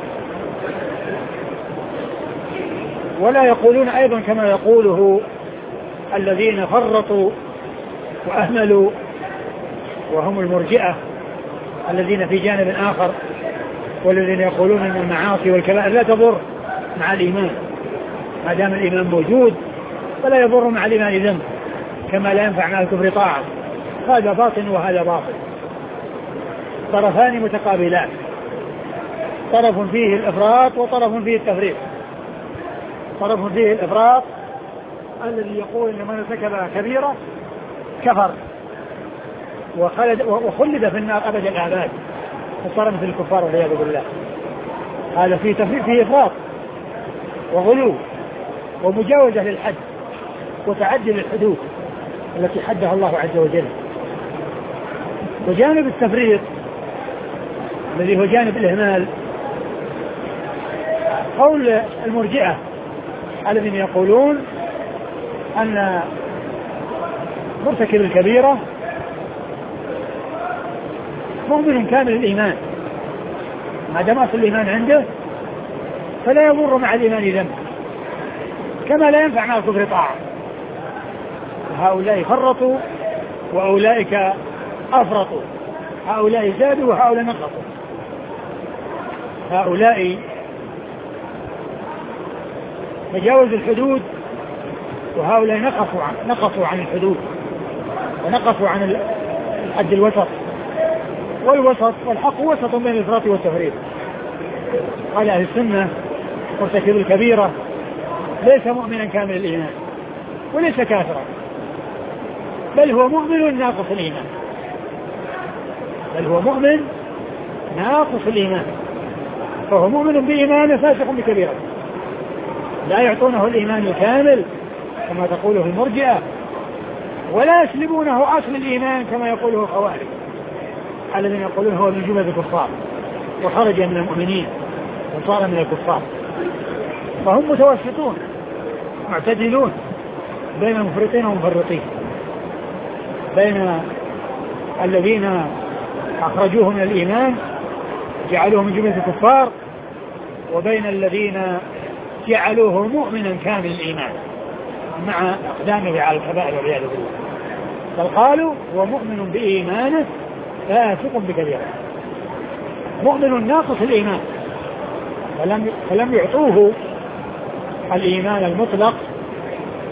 ولا يقولون أيضا كما يقوله الذين فرطوا وأهملوا وهم المرجئة الذين في جانب آخر والذين يقولون أن المعاصي والكبائر لا تضر مع الإيمان ما دام الإيمان موجود فلا يضر مع الإيمان ذنب كما لا ينفع مع الكفر طاعة. هذا باطن وهذا باطن طرفان متقابلان طرف فيه الإفراط وطرف فيه التفريط. طرف فيه الإفراط الذي يقول إن من ارتكب كبيرة كفر وخلد, وخلد في النار أبد الآباد وصار مثل الكفار والعياذ بالله. هذا فيه تفريط فيه إفراط وغلو ومجاوزة للحد وتعدي للحدود التي حدها الله عز وجل. وجانب التفريط الذي هو جانب الإهمال قول المرجئة الذين يقولون أن مرتكب الكبيرة مؤمن كامل الإيمان ما دام أصل الإيمان عنده فلا يضر مع الإيمان ذنب كما لا ينفع مع الكفر طاعة. هؤلاء فرطوا وأولئك أفرطوا هؤلاء زادوا وهؤلاء نقصوا. هؤلاء تجاوزوا الحدود وهؤلاء نقصوا عن, نقصوا عن الحدود ونقصوا عن الحد الوسط والوسط والحق وسط بين الإفراط والتفريط. قال أهل السنة مرتكب الكبيرة ليس مؤمنا كامل الإيمان وليس كافرا بل هو مؤمن ناقص الإيمان بل هو مؤمن ناقص الإيمان فهو مؤمن بإيمان فاسق بكبيرة لا يعطونه الإيمان الكامل كما تقوله المرجئة ولا يسلبونه أصل الإيمان كما يقوله الخوارج الذين يقولون هو من جملة الكفار وخرج من المؤمنين وصار من الكفار. فهم متوسطون معتدلون بين المفرطين ومفرطين بين الذين أخرجوه من الإيمان جعلوه من جملة الكفار وبين الذين جعلوه مؤمنا كامل الإيمان مع أقدامه على الكبائر والعياذ بالله. بل قالوا هو مؤمن بإيمانه فاسق بكبيرة مؤمن ناقص الإيمان فلم, فلم يعطوه الإيمان المطلق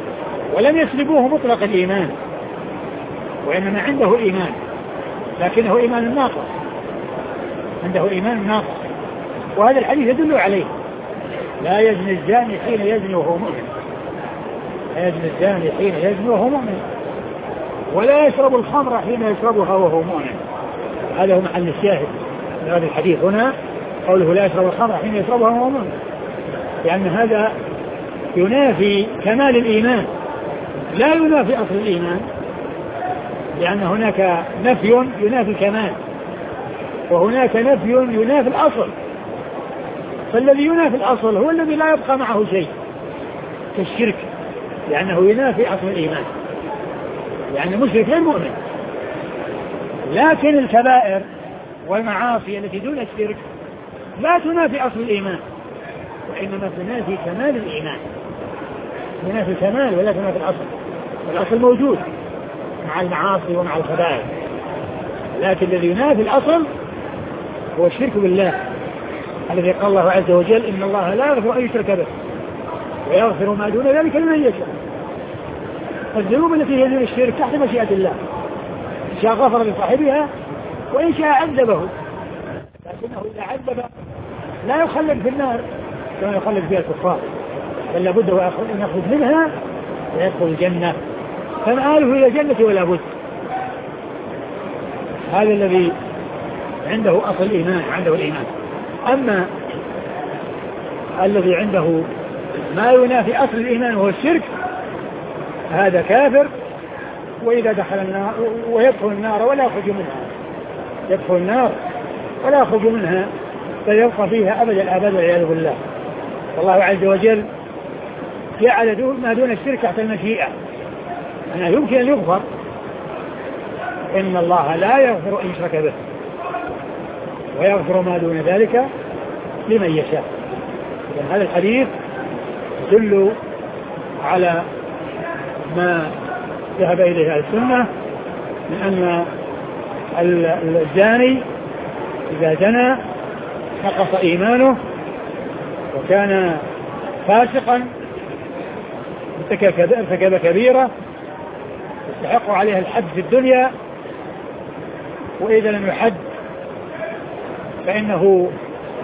ولم يسلبوه مطلق الإيمان، وإنما عنده إيمان لكنه إيمان ناقص، عنده إيمان ناقص. وهذا الحديث يدل عليه: لا يزني الزاني حين يزني وهو مؤمن، لا يزني الزاني حين يزني وهو مؤمن، ولا يشرب الخمر حين يشربها وهو مؤمن. هذا هو محل الشاهد من هذا الحديث هنا، قوله لا يشرب الخمر حين يشربها وهو مؤمن، لأن هذا ينافي كمال الإيمان لا ينافي أصل الإيمان، لأن هناك نفي ينافي الكمال وهناك نفي ينافي الأصل. فالذي ينافي الأصل هو الذي لا يبقى معه شيء كالشرك، لأنه ينافي أصل الإيمان، يعني المشرك غير مؤمن. لكن الكبائر والمعاصي التي دون الشرك لا تنافي أصل الإيمان، وإنما تنافي كمال الإيمان، تنافي الكمال ولا تنافي الأصل. الأصل موجود مع المعاصي ومع الكبائر، لكن الذي ينافي الأصل هو الشرك بالله، الذي قال الله عز وجل: إن الله لا يغفر أن يشرك به ويغفر ما دون ذلك لمن يشاء. الذنوب التي هي دون الشرك تحت مشيئة الله، إن شاء غفر لصاحبها وإن شاء عذبه، لكنه إذا عذب لا يخلد في النار كما يخلد فيها الكفار، بل لابد أن يخرج منها ويدخل الجنة، فمآله إلى الجنة ولا بد. هذا الذي عنده أصل الإيمان، عنده الإيمان. أما الذي عنده ما ينافي أصل الإيمان وهو الشرك، هذا كافر، وإذا دخل النار ويدخل النار ولا يخرج منها، يدخل النار ولا يخرج منها، فيبقى فيها أبد الآباد والعياذ بالله. والله عز وجل جعل ما دون الشرك تحت المشيئة، أنه يمكن أن يغفر. إن الله لا يغفر أن يشرك به ويغفر ما دون ذلك لمن يشاء. إذن هذا الحديث يدل على ما ذهب إليه أهل السنة من أن الزاني إذا زنى نقص إيمانه وكان فاسقا ارتكب كبيرة يستحق عليها الحد في الدنيا، وإذا لم يحد فإنه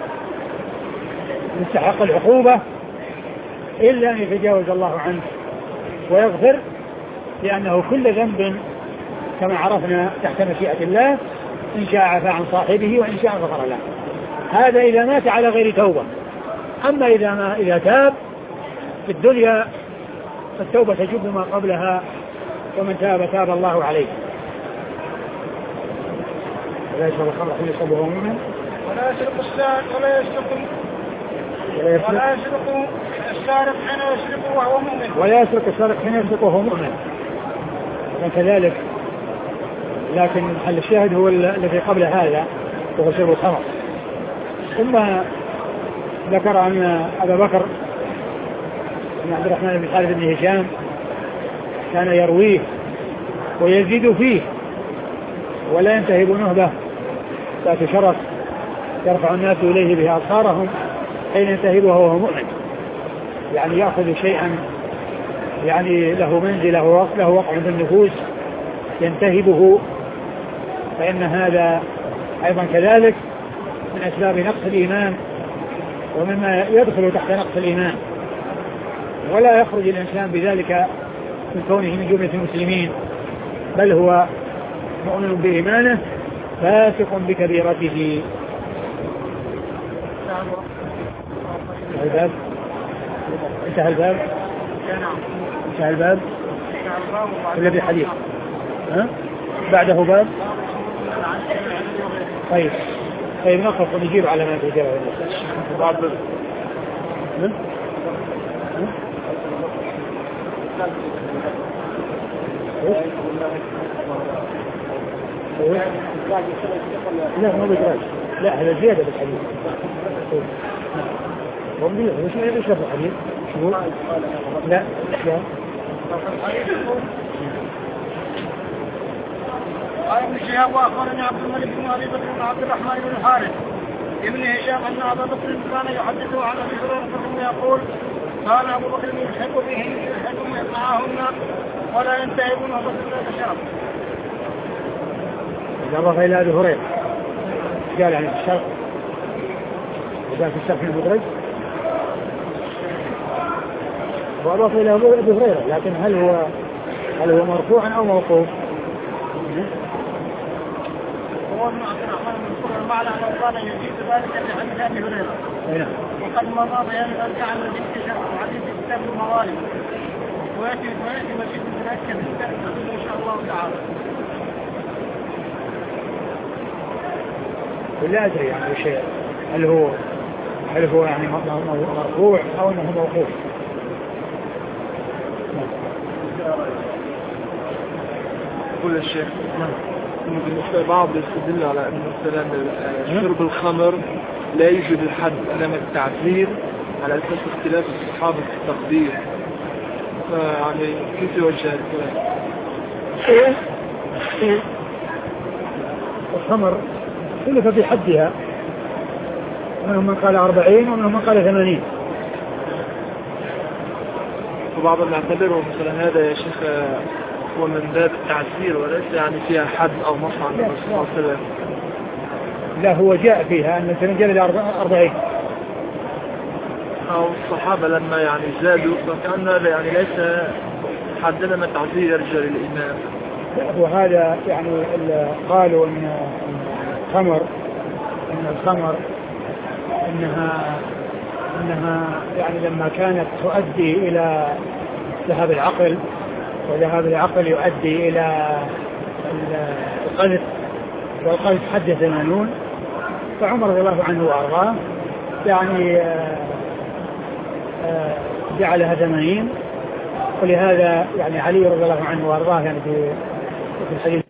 يستحق العقوبة إلا أن يتجاوز الله عنه ويغفر، لأنه كل ذنب كما عرفنا تحت مشيئة الله، إن شاء عفى عن صاحبه وإن شاء غفر له. هذا إذا مات على غير توبة. أما إذا ما إذا تاب في الدنيا فالتوبة تجب ما قبلها، ومن تاب تاب الله عليه. ولا يشرب الخمر حين يشرب وهو مؤمن، ولا يسرق السارق ولا يسرق ولا يسرق السارق حين يسرق وهو مؤمن ولا يسرق السارق حين يسرق وهو مؤمن كذلك. لكن محل الشاهد هو الذي قبل هذا وهو شرب الخمر. ثم ذكر أن أبا بكر بن عبد الرحمن بن الحارث بن هشام كان يرويه ويزيد فيه ولا ينتهب نهبه ذات شرف يرفع الناس إليه بها أبصارهم حين ينتهبها وهو مؤمن، يعني يأخذ شيئا يعني له منزله له وقع في النفوس ينتهبه، فإن هذا أيضا كذلك من أسباب نقص الإيمان ومما يدخل تحت نقص الإيمان، ولا يخرج الإنسان بذلك من كونه من جملة المسلمين، بل هو مؤمن بإيمانه فاسق بكبيرته. الباب انتهى الباب انتهى الباب الذي حديث ها بعده باب. طيب طيب نقف ونجيب على ما تجرى بعض لا ما بيدرج، لا هذا زيادة بالحديث. ومدير وش ايش في الحديث؟ شو لا لا قال ابن شهاب واخبرني عبد الملك بن ابي بكر بن عبد الرحمن بن الحارث ابن هشام ان ابا بكر كان يحدثه عن ابي هريره انه يقول قال أبو بكر يلحق به يلحق معهن ولا ينتهبون الرسول لا تشرب. إضافة إلى أبي هريرة قال يعني في الشرق وقال في الشرق المدرج وأضافة إلى أبي هريرة، لكن هل هو هل هو مرفوعا أو موقوف؟ هو ابن عبد الرحمن بن سورة المعنى أنه قال يجيز ذلك لحديث أبي هريرة، وقد مضى بيان ذلك عن الذي شرح حديث كتاب المغارب ويأتي ويأتي مزيد من ذلك في الكتاب إن شاء الله تعالى. لا أدري يعني شيء هل هو هل هو يعني مرفوع أو أنه موقوف. يقول الشيخ إنه بالنسبة لبعض يستدل على أن مثلا شرب الخمر لا يوجد الحد إنما التعذير على أساس اختلاف الصحابة في التقدير، فيعني كيف يوجه الكلام؟ إيه إيه الخمر اختلف في حدها، ومنهم من قال أربعين ومنهم من قال ثمانين. وبعضهم يعتبره مثلا هذا يا شيخ هو من باب التعسير وليس يعني فيها حد أو مصنع من الرسول صلى الله عليه وسلم. لا هو جاء فيها أن السنجل أربعين أو الصحابة لما يعني زادوا فكأن هذا يعني ليس حدنا ما تعزير يرجى للإمام. وهذا يعني قالوا إن الخمر إن الخمر إنها إنها يعني لما كانت تؤدي إلى ذهاب العقل، وذهاب العقل يؤدي إلى القذف، والقذف حد ثمانون، فعمر رضي الله عنه وأرضاه يعني جعلها ثمانين، ولهذا يعني علي رضي الله عنه وأرضاه يعني في الحديث